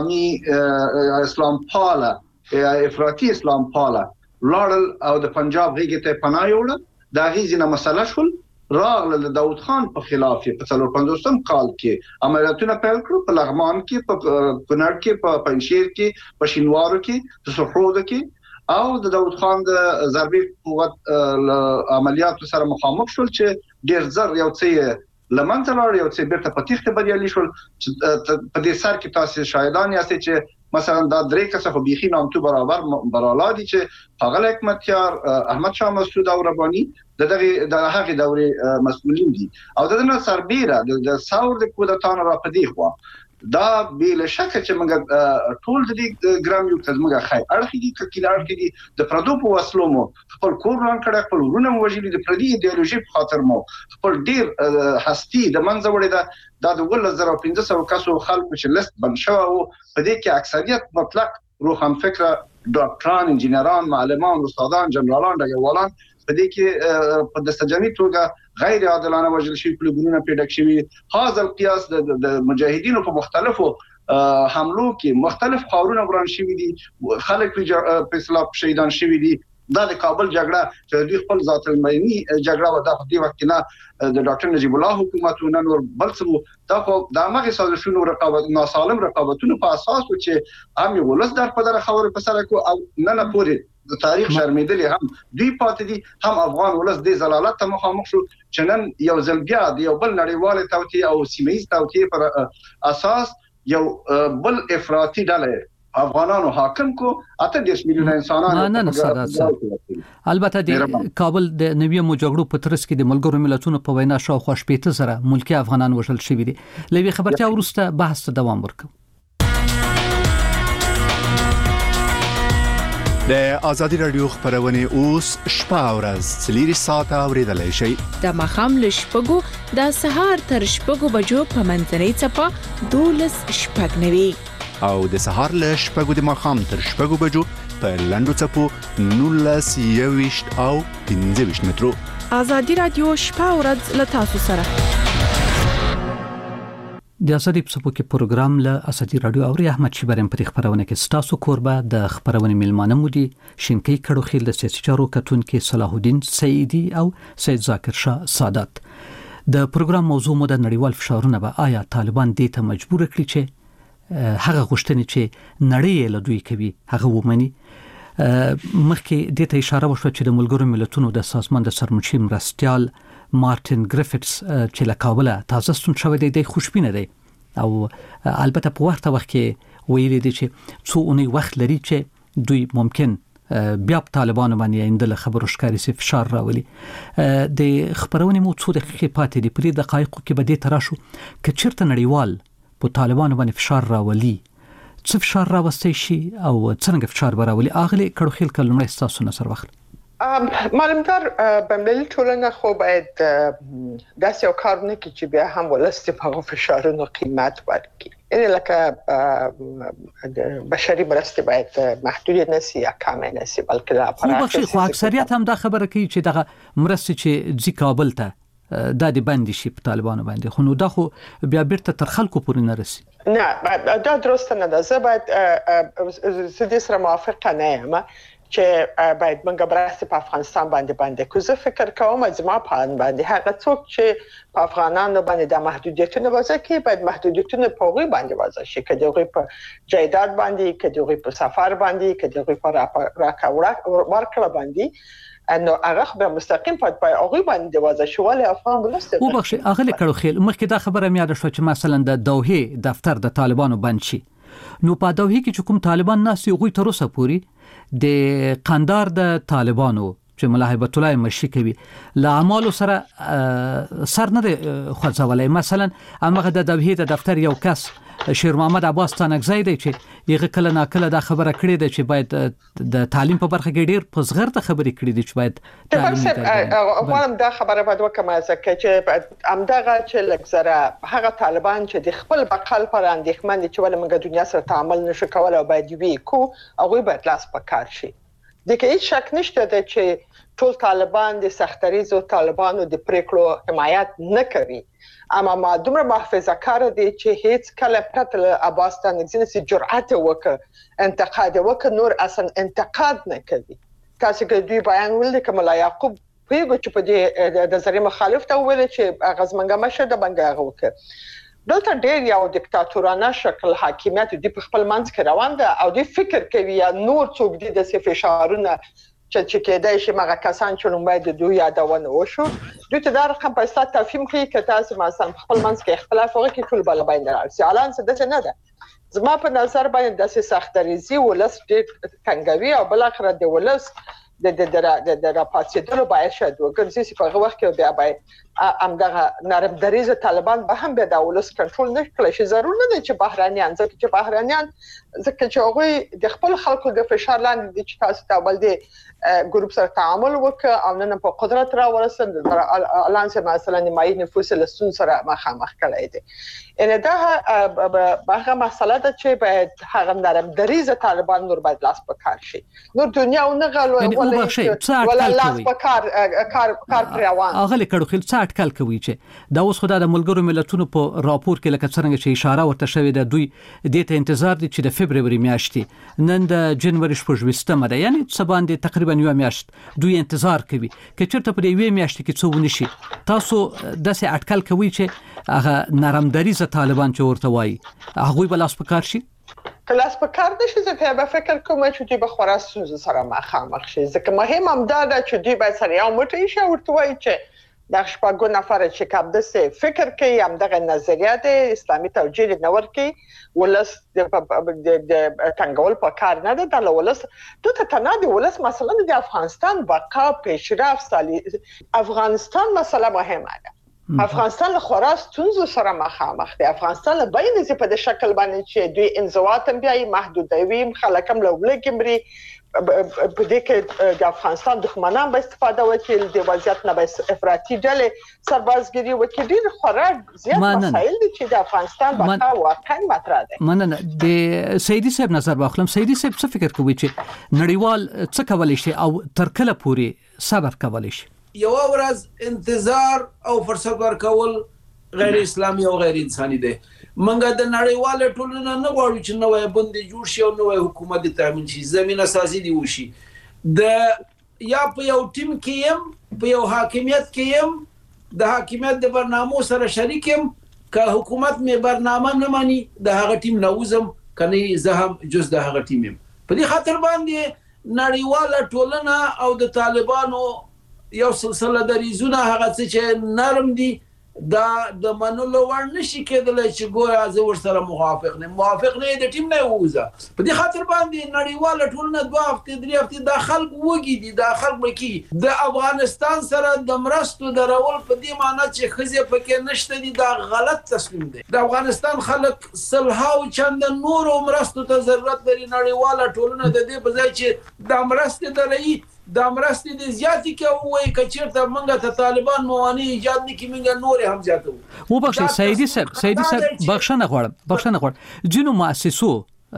اسلامي اسلام پاله افراطي اسلام پاله لاړل او د پنجاب غیږ ته پناه یوړل. دا غیزنه مسله شول راغله د داود خان په خلاف په څلور پنځوسم کال کې عملیاتونه پیل کړو په لغمان کې په کونړ کې په پنځشیر کې په شینوارو کې په سرحود کې او د داود خان د ضربي قوت عملیاتو سره مخامخ شول چې ډیر زر یو څه لمن تلار یو څه بیرته پتیخته بریالي شول. په دې سر کې تاسو شاهدان یاستئ چې مثلا دا درې کسه خو بيخي نامتو برابر برالا دي چې هغه حکمتیار احمد شاه مسعود او رباني دغه د هغه دورې مسؤلین دي او دغه سربیره د ثور د کودتان را پدې خو دا بل شک چې موږ ټول د دې ګرام یو تزمګه خای اړخې دي کله اړخې دي د پردو په وسلو مو خپل کور ران کړه خپل ورونه وژلي د پردي ایدئولوژي په خاطر مو خپل ډیر هستی د منځ وړي دا د ول زره پنځه سوه کسو خلکو چې لست بن شو او په دې کې اکثریت مطلق روحان فکر ډاکټران انجینران معلمان استادان جنرالان دغه په دې کې په دستجنی توګه غیر عادلانه وژل شوی کلبونه پیډک شوی. هاذ القياس د مجاهدینو په مختلفو حملو کې مختلف خاورونه وران شوی دي خلک په اسلام شهیدان شوی دي. دا د کابل جګړه چې دوی خپل ذات المینی جګړه و د دې وخت نه د ډاکټر نجیب الله حکومتونه نور بلڅو دا خو د هغه سازشونو رقابت ناسالم رقابتونو په اساس چې هم یو ولس در په دغه خبره په سره کو او نه نه پوری د تاریخ شرمېدلې هم دوی پاتې دي هم افغان ولس د زلالت ته مخامخ شو چې نن یو ځل بیا د یو بل نړیوال توطئه او سیمه‌ایز توطئه پر اساس یو بل افراطي ډله افغانانو حاکم کو اته دیش میلیون انسانانو نه نه ساده. البته د کابل د نوی مجاګړو په ترڅ کې د ملګرو ملتونو په وینا شاوخوا شپږ سره ملکی افغانان وژل شوي دي. لوي خبرتیا ورسته بحث دوام ورکړ. د ازادي رادیو خبرونه اوس شپه او ورځ څلور ساعته اوریدلای شئ. د مخام له شپږو د سهار تر شپږو بجو په منځنۍ چپه دولس شپږ نوي او د سهار له شپږو د مخام تر شپږو بجو په لندو چپو نولس یويشت او پنځه ویشت مترو. ازادي رادیو شپه او ورځ له تاسو سره. د ازادي په کې پروګرام له ازادي رادیو او احمد شیبرم په خبرونه کې ستاسو کوربه د خبرونه میلمانه مودي شینکی کړو خیل د سیاسي چارو کتونکو صلاح الدین سعیدی او سید ذاکر شاه سادات. د پروګرام موضوع مو د نړیوال فشارونه به آیا طالبان دې ته مجبور کړي چې هغه غوښتنې چې نړۍ له دوی کوي هغه ومني. مخکې د ته اشاره وشو چې د ملګرو ملتونو د سازمان د سرمنشي مرستيال مارټین ګریفټس چې له کابل تازه ستون شوی دی د خوشبینه دی او البته په ورته وخت کې ویلي دی چې څو اونۍ وخت لري چې دوی ممکن بیا په طالبانو باندې اندل خبرو ښکاري سي فشار راولي. د خبرونه مو څو دقیقې پاتې دي په دې دقایقو کې به دې تراشو ک چیرته نړیوال په طالبانو باندې فشار راولي څه فشار راوستي شي او څنګه فشار براولي اغلی کړو خل کلمه تاسو نظر واخلئ. معلومدار بملل ټولنه خو باید داسې یو کار نه کوي چې بیا هم ولست په فشارونو قیمت ورکړي. یعنی لکه بشري مرستې باید محدود نه سي یا کم نه سي بلکې لا پراخه. خو اکثریت هم دا خبره کوي چې دغه مرستې چې ځي کابل ته دا د باندې شي په طالبانو باندې خو نو دا خو بیا بیرته تر خلکو پورې نه رسي. نه دا درست نه ده. زه باید زه دې سره موافقه نه یم چې باید موږ برسه په افغانستان باندې باندې کوزه فکر کوم زما په ان باندې هغه څوک چې په افغانانو باندې د محدودیتونو وضع کوي باید محدودیتونه په غوي باندې وضع شي کله غوي په جایداد باندې کله غوي په سفر باندې کله غوي په راکاوړه ورکړه باندې انه هغه به مستقیم په پای هغه باندې وضع شواله افغان ولسته او بخش هغه کړو خیل مخکې دا خبره مې یاد شو چې مثلا د دوحه دفتر د طالبانو بند شي نو په دوحه کې چې کوم طالبان ناس یو غوي تر اوسه پوری د قندار د طالبانو چې ملا هیبت الله مشي کوي لا اعمال سره سر نه خوځولای مثلا هغه د دوحه د دفتر یو کس شیر محمد عباس تانکزی دی چې یغه کله نا کله دا خبره کړې ده چې باید د تعلیم په برخه کې ډیر پزغر ته خبرې کړې دي چې باید تعلیم غواړم دا خبره باید وکم ځکه چې امدغه چې لکزره هغه طالبان چې د خپل بقال پر اندېښمن چې ول موږ دنیا سره تعامل نشو کولای او باید وی کو هغه باید لاس پکار شي د کې هیڅ شک نشته چې ټول طالبان د سختریزو طالبانو د پریکړو حمایت نه کوي اما ما دومره محافظه کار دي چې هیڅ کله پرته له عباس تانکزی نه جرأت وکړ انتقاد وکړ نور اصلا انتقاد نه کوي تاسو کې دوی بیان ولې کوم لا یعقوب پیغو چې په دې د نظر مخالف ته ویل چې غزمنګه مشه د بنګا وکړ دلته ډېر یو دیکتاتورانه شکل حاکمیت دی په خپل منځ کې روان ده او دی فکر کوي یا نور څوک دي د فشارونه چې چې کېدای شي مګه کسان چې لومړی د دوی یادونه وشو دوی ته دا رقم په ستاسو تفهیم کې چې تاسو مثلا خپل منځ کې اختلاف وکړي کې ټول بل باندې راځي الان څه ده نه ده زما په نظر باندې د سختریزي ولس ډېر څنګه وی او بل اخر د ولس د د د د راپاتېدلو باید شد وګرځي چې په وخت کې بیا باید امدغه نرم دریزه طالبان به هم به د ولس کنټرول نه کړي شي ضرور نه دي چې بهرانيان ځکه چې بهرانيان ځکه چې هغه د خپل خلکو د فشار لاندې دي چې تاسو ته بل دي ګروپ سره تعامل وکړ او نن په قدرت را ورسېد الان چې مثلا نیمایي نفوس لسون سره مخامخ کړي دي ان دا هغه مسله ده چې باید هغه نرم دریزه طالبان نور باید لاس پکار شي نور دنیا نه غلو ولا لاس پکار کار کار پروان هغه لیکړو خل څه اټکل کوي چې دا اوس خدای د ملګرو ملتونو په راپور کې لکه څنګه چې اشاره ورته شوې ده دوی د ته انتظار دي چې د فبرवरी میاشتې نن د جنوري شپږم ده یعنی څه باندې تقریبا یو میاشت دوی انتظار کوي چې چیرته په یوې میاشت کې څه ونشي تاسو د څه اټکل کوي چې هغه نرم دریزه طالبان چې ورته وایي هغه بلاس پکار شي کلاس په کار نشي ځکه به فکر کوم چې دوی به خورا سوز سره مخامخ شي ځکه مهم هم دا ده چې دوی به سره یو موټی شي ورته وایي چې د شپږو نفر چې کابده سه فکر کوي هم دغه نظریات اسلامي توجیه نور کوي ولس د څنګهول په کار نه ده د ولس ته تنادي ولس مثلا د افغانستان بقا پیشرفت سالي افغانستان مسله مهمه ده افغانستان خورا ستونزو سره مخامخ دی افغانستان بین چې په شکل باندې چې دوی انزوات بیا محدودوي خلکم لولګمري په دې کې د افغانستان دښمنان به استفاده وکړي د وضعیت نه به افراطي ډلې سربازګری وکړي ډېر خورا زیات مسایل دي چې د افغانستان بقا واقعا مطرح دي مننه د سیدی صاحب نظر واخلم سیدی صاحب څه فکر کوي چې نړیوال څه کولای شي او تر کله پورې صبر کولای شي یو ورځ انتظار او فرصت ورکول غیر اسلامي او غیر انساني دي منګه د نړیواله ټولنه نه غواړي چې نوې بندي جوړ شي او نوې حکومت تامین شي زمينه سازي دي وشي د یا په یو ټیم کې يم په یو حاکمیت کې يم د حاکمیت د برنامو سره شریک يم که حکومت می برنامه نه مانی د هغه ټیم نوزم کني زه هم جز د هغه ټیم يم په دې خاطر باندې نړیواله ټولنه او د طالبانو یو سلسله د ریزونه هغه چې نرم دي دا د منلو ور نشي کېدل چې ګوره از ور سره موافق نه موافق نه د ټیم نه ووزه په دې خاطر باندې نړیواله ټولنه دوه هفته درې هفته د خلک وګي دي د خلک مکی د افغانستان سره د مرستو درول په دې معنی چې خزه پکې نشته دي دا غلط تسلیم دي د افغانستان خلک صلحاو چند نور مرستو ته ضرورت لري نړیواله ټولنه د دې په ځای چې د مرستې درې د مرستې د زیاتی کې وایي کچیرته منګه ته طالبان مواني ایجاد نکي منګه نور هم زیاتو و بخښه سیدی صاحب سیدی صاحب بخښنه غواړم بخښنه غواړم جنو مؤسسو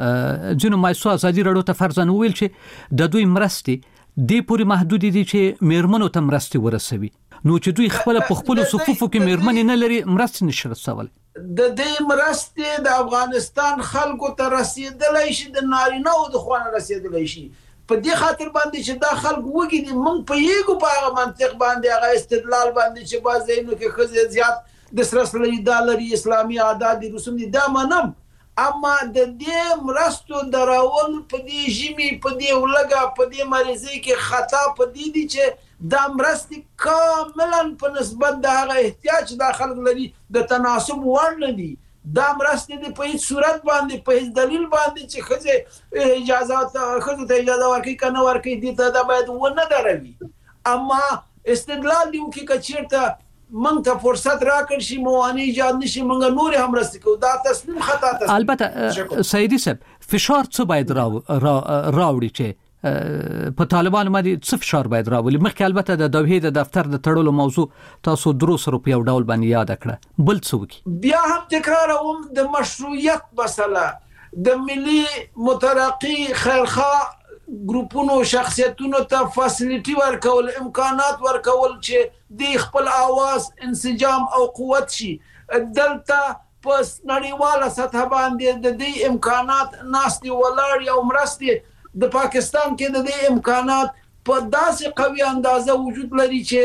جنو مؤسسو ازادي رادیو ته فرضاً ویل چې د دوی مرستې د پوری محدود دي چې میرمنو ته مرستې ورسوي نو چې دوی خپل په خپل صفوفو کې میرمن نه لري مرستې نشي رسول د دې مرستې د افغانستان خلکو ته رسیدلای شي د نارینه او د خوانه رسیدلای شي په دې خاطر باندې چې دا خلک وګي دي موږ په یو په هغه منطق باندې هغه استدلال باندې چې بازینو کې خزه زیات د سرسلې دالري اسلامي عادت دي رسوم دي دا منم اما د دې مرستو دراول په دې ژمي په دې ولګه په دې مریضي کې خطا په دې دي چې دا مرستې کاملا په نسبت د هغه احتیاج د خلک لري د تناسب وړ نه دي دا مرستې د په هیڅ صورت باندې په هیڅ دلیل باندې چې خزه اجازه خزه ته اجازه ورکړي کنه ورکړي دي ته دا باید ونه دروي اما استدلال دی وکي کچیرته مونږ ته فرصت راکړ شي موانع ایجاد نشي مونږ نور هم مرستې کوو دا تصمیم خطا تصمیم البته سیدی صاحب فشار څه باید راوړي چې په طالبانو باندې څه فشار باید راولي مخکې البته د دوحې د دفتر د تړلو موضوع تاسو درو سره په یو ډول باندې یاد کړه بل څه وکي بیا هم تکراروم د مشروعیت مسله د ملي مترقي خیرخواه ګروپونو شخصیتونو ته فاسیلیټي ورکول امکانات ورکول چې د خپل आवाज انسجام او قوت شي دلته په نړیواله سطح باندې د دې امکانات ناستي ولاړ او مرستي د پاکستان کې د دې امکانات په داسې قوي اندازه وجود لري چې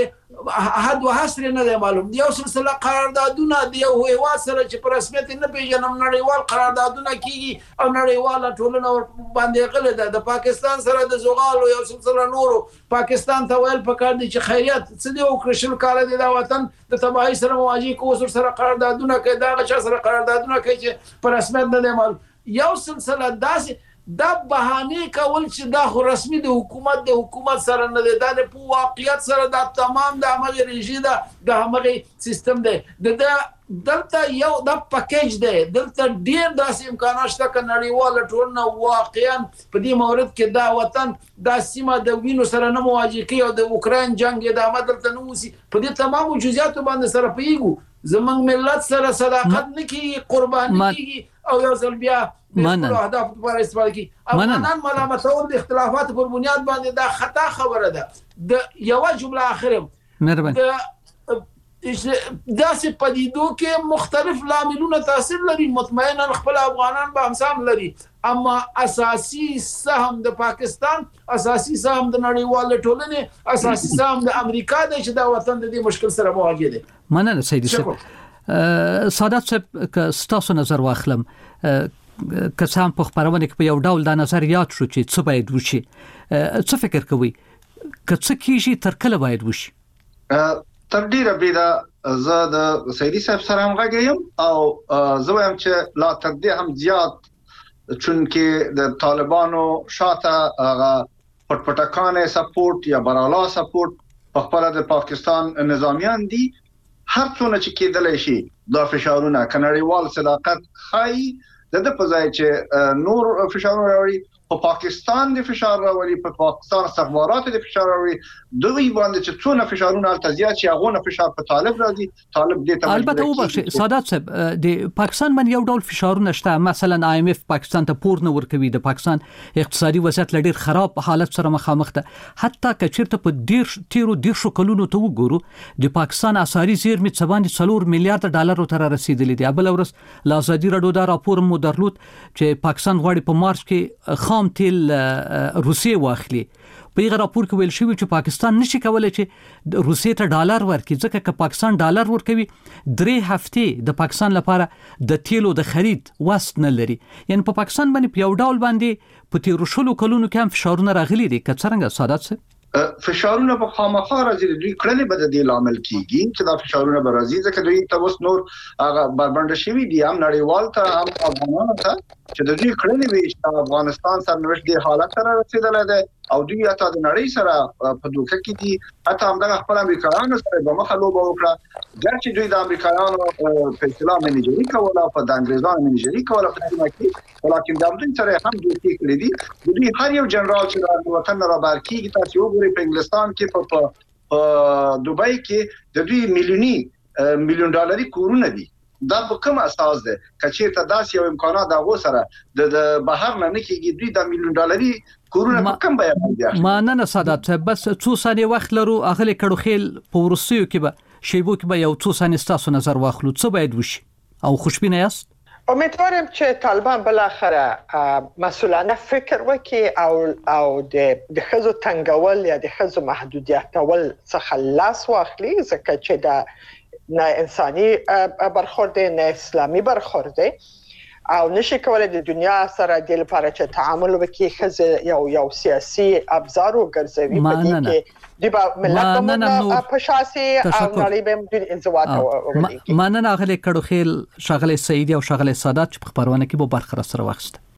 حد و حصر نه دی معلوم یو سلسله قراردادونه دی یو هیواد سره چې په رسمیت نه پیژنم نړیوال قراردادونه کیږي او نړیواله ټولنه باندې غلې ده د پاکستان سره د زغالو یو سلسله نورو پاکستان ته ویل پکار دي چې خیریت څه دی او کرشل کار دی دا وطن د تباہی سره مواجه کوو سره قراردادونه کوي دا غچا سره قراردادونه کوي چې په رسمیت نه دی معلوم یو سلسله داسې دا بهانه کول چې دا خو رسمي د حکومت د حکومت سره نه دی دا په واقعیت سره دا تمام د عمل رژیم دا د عمل سیستم دی د دلته یو د پکیج دی دلته ډیر داسې امکانات شته ک نړیواله ټولنه واقعا په دې مورد کې دا وطن دا سیمه د وینو سره نه مواجه کوي او د اوکراین جنگ د عمل دلته نو وسی په دې تمام جزئیات باندې سره پیګو زمنګ ملت سره صداقت نکي قرباني کیږي او یو ځل بیا منن اهداف لپاره استفاده کی افغانان ملامتول د اختلافات پر بنیاد باندې دا خطا خبره ده د یو جمله اخره مهرباني داسې پدیدو کې مختلف لاملونه تاثیر لري مطمئنا خپل افغانان به همسام لري اما اساسي سهم د پاکستان اساسي سهم د نړیوال ټولنې اساسي سهم د امریکا د چې دا وطن د دې مشکل سره مواجه دي مننه سیدی صاحب سادات صاحب که ستاسو نظر واخلم که سم په خبرونه کې په یو ډول د نظریات شو چې څه باید وشي څه فکر کوي که څه کیږي تر کله باید وشي تر ډیره بيدا زه د سیدی صاحب سره هم غږیم او زه وایم چې لا تر دې هم زیات چونکه د طالبانو شاته هغه پټپټکانه سپورټ یا برالا سپورټ په خپل د پاکستان نظامیان دي هر څونه چې کېدل شي دا فشارونه کنړیوال صداقت خای د د په ځای چې نور فشارونه راوړي په پاکستان د فشار راوړي په پاکستان استخبارات د فشار راوړي دوی باندې چې څونه فشارونه التزیات چې هغه فشار په طالب راځي طالب دې ته البته وبخښه سادات صاحب د پاکستان باندې یو ډول فشارونه شته مثلا آی ایم اف پاکستان ته پور نه ورکوي د پاکستان اقتصادي وضعیت لډیر خراب حالت سره مخامخ ده حتی کچیرته په ډیر تیرو ډیر شو کلونو ته وګورو د پاکستان اساري زیرمې څه باندې څلور میلیارډ ډالر ته رسیدلې دي بل ورس لا ازادي راډیو دا راپور مو درلود چې پاکستان غواړي په مارچ کې خام تیل روسیې واخلي په یغه راپور کې ویل شوی چې پاکستان نشي کولای چې روسیې ته ډالر ورکړي ځکه چې پاکستان ډالر ورکوي درې هفته د پاکستان لپاره د تیلو د خرید وست نه لري یعنی په پاکستان باندې په یو ډول باندې په تیرو شلو کلونو کې هم فشارونه راغلي دي که څنګه سادات صاحب فشارونه په خامخا راځي دوی کړلې بد دي لامل کیږي چې دا فشارونه به راځي ځکه دوی تاسو نور هغه بربند شوی دي هم نړیوال ته هم افغانانو ته چې دوی کړلې وي چې افغانستان سرنوشت دی حالت سره رسیدلې ده او دوی اته د نړۍ سره په دوکه کې دي اته هم د خپل امریکایانو سره به مخالفه وکړه چې دوی د امریکایانو په اصطلاح منیجري کوله په د انګريزانو منیجري کوله په دې کې ولیکن د دوی سره هم دوی کړی دي دوی هر یو جنرال چې د وطن را بار کیږي تاسو وګورئ په انګلستان کې په دوبۍ کې د دوی میلیوني میلیون ډالري کورونه دي دا په کوم اساس ده کچې ته داس یو امکانات د غو سره د بهر نه کېږي دوی د میلیون ډالري کورونه په کوم بیان دي ما نه نه سادات بس څو ثانیې وخت لرو اغلی کړو خیل په ورسیو کې به شیبو کې به یو څو ثانیې تاسو نظر واخلو څه باید وشي او خوشبینه یاست امیدوارم چې طالبان بل اخره مسؤلانه فکر وکړي او او د خزو تنګول یا د خزو محدودیتول څخه لاس واخلي ځکه چې دا نه انساني برخورد نه اسلامي برخورد او نشي کولای د دنیا سره د لپاره چې تعامل وکړي خزه یو یو سیاسي ابزار وګرځوي په دې کې د ملت په شاسي او نړۍ به د انزوا ته ماننه غلي کډو خیل شغله سعیدی او شغله سادات په خبرونه کې به برخه سره واخسته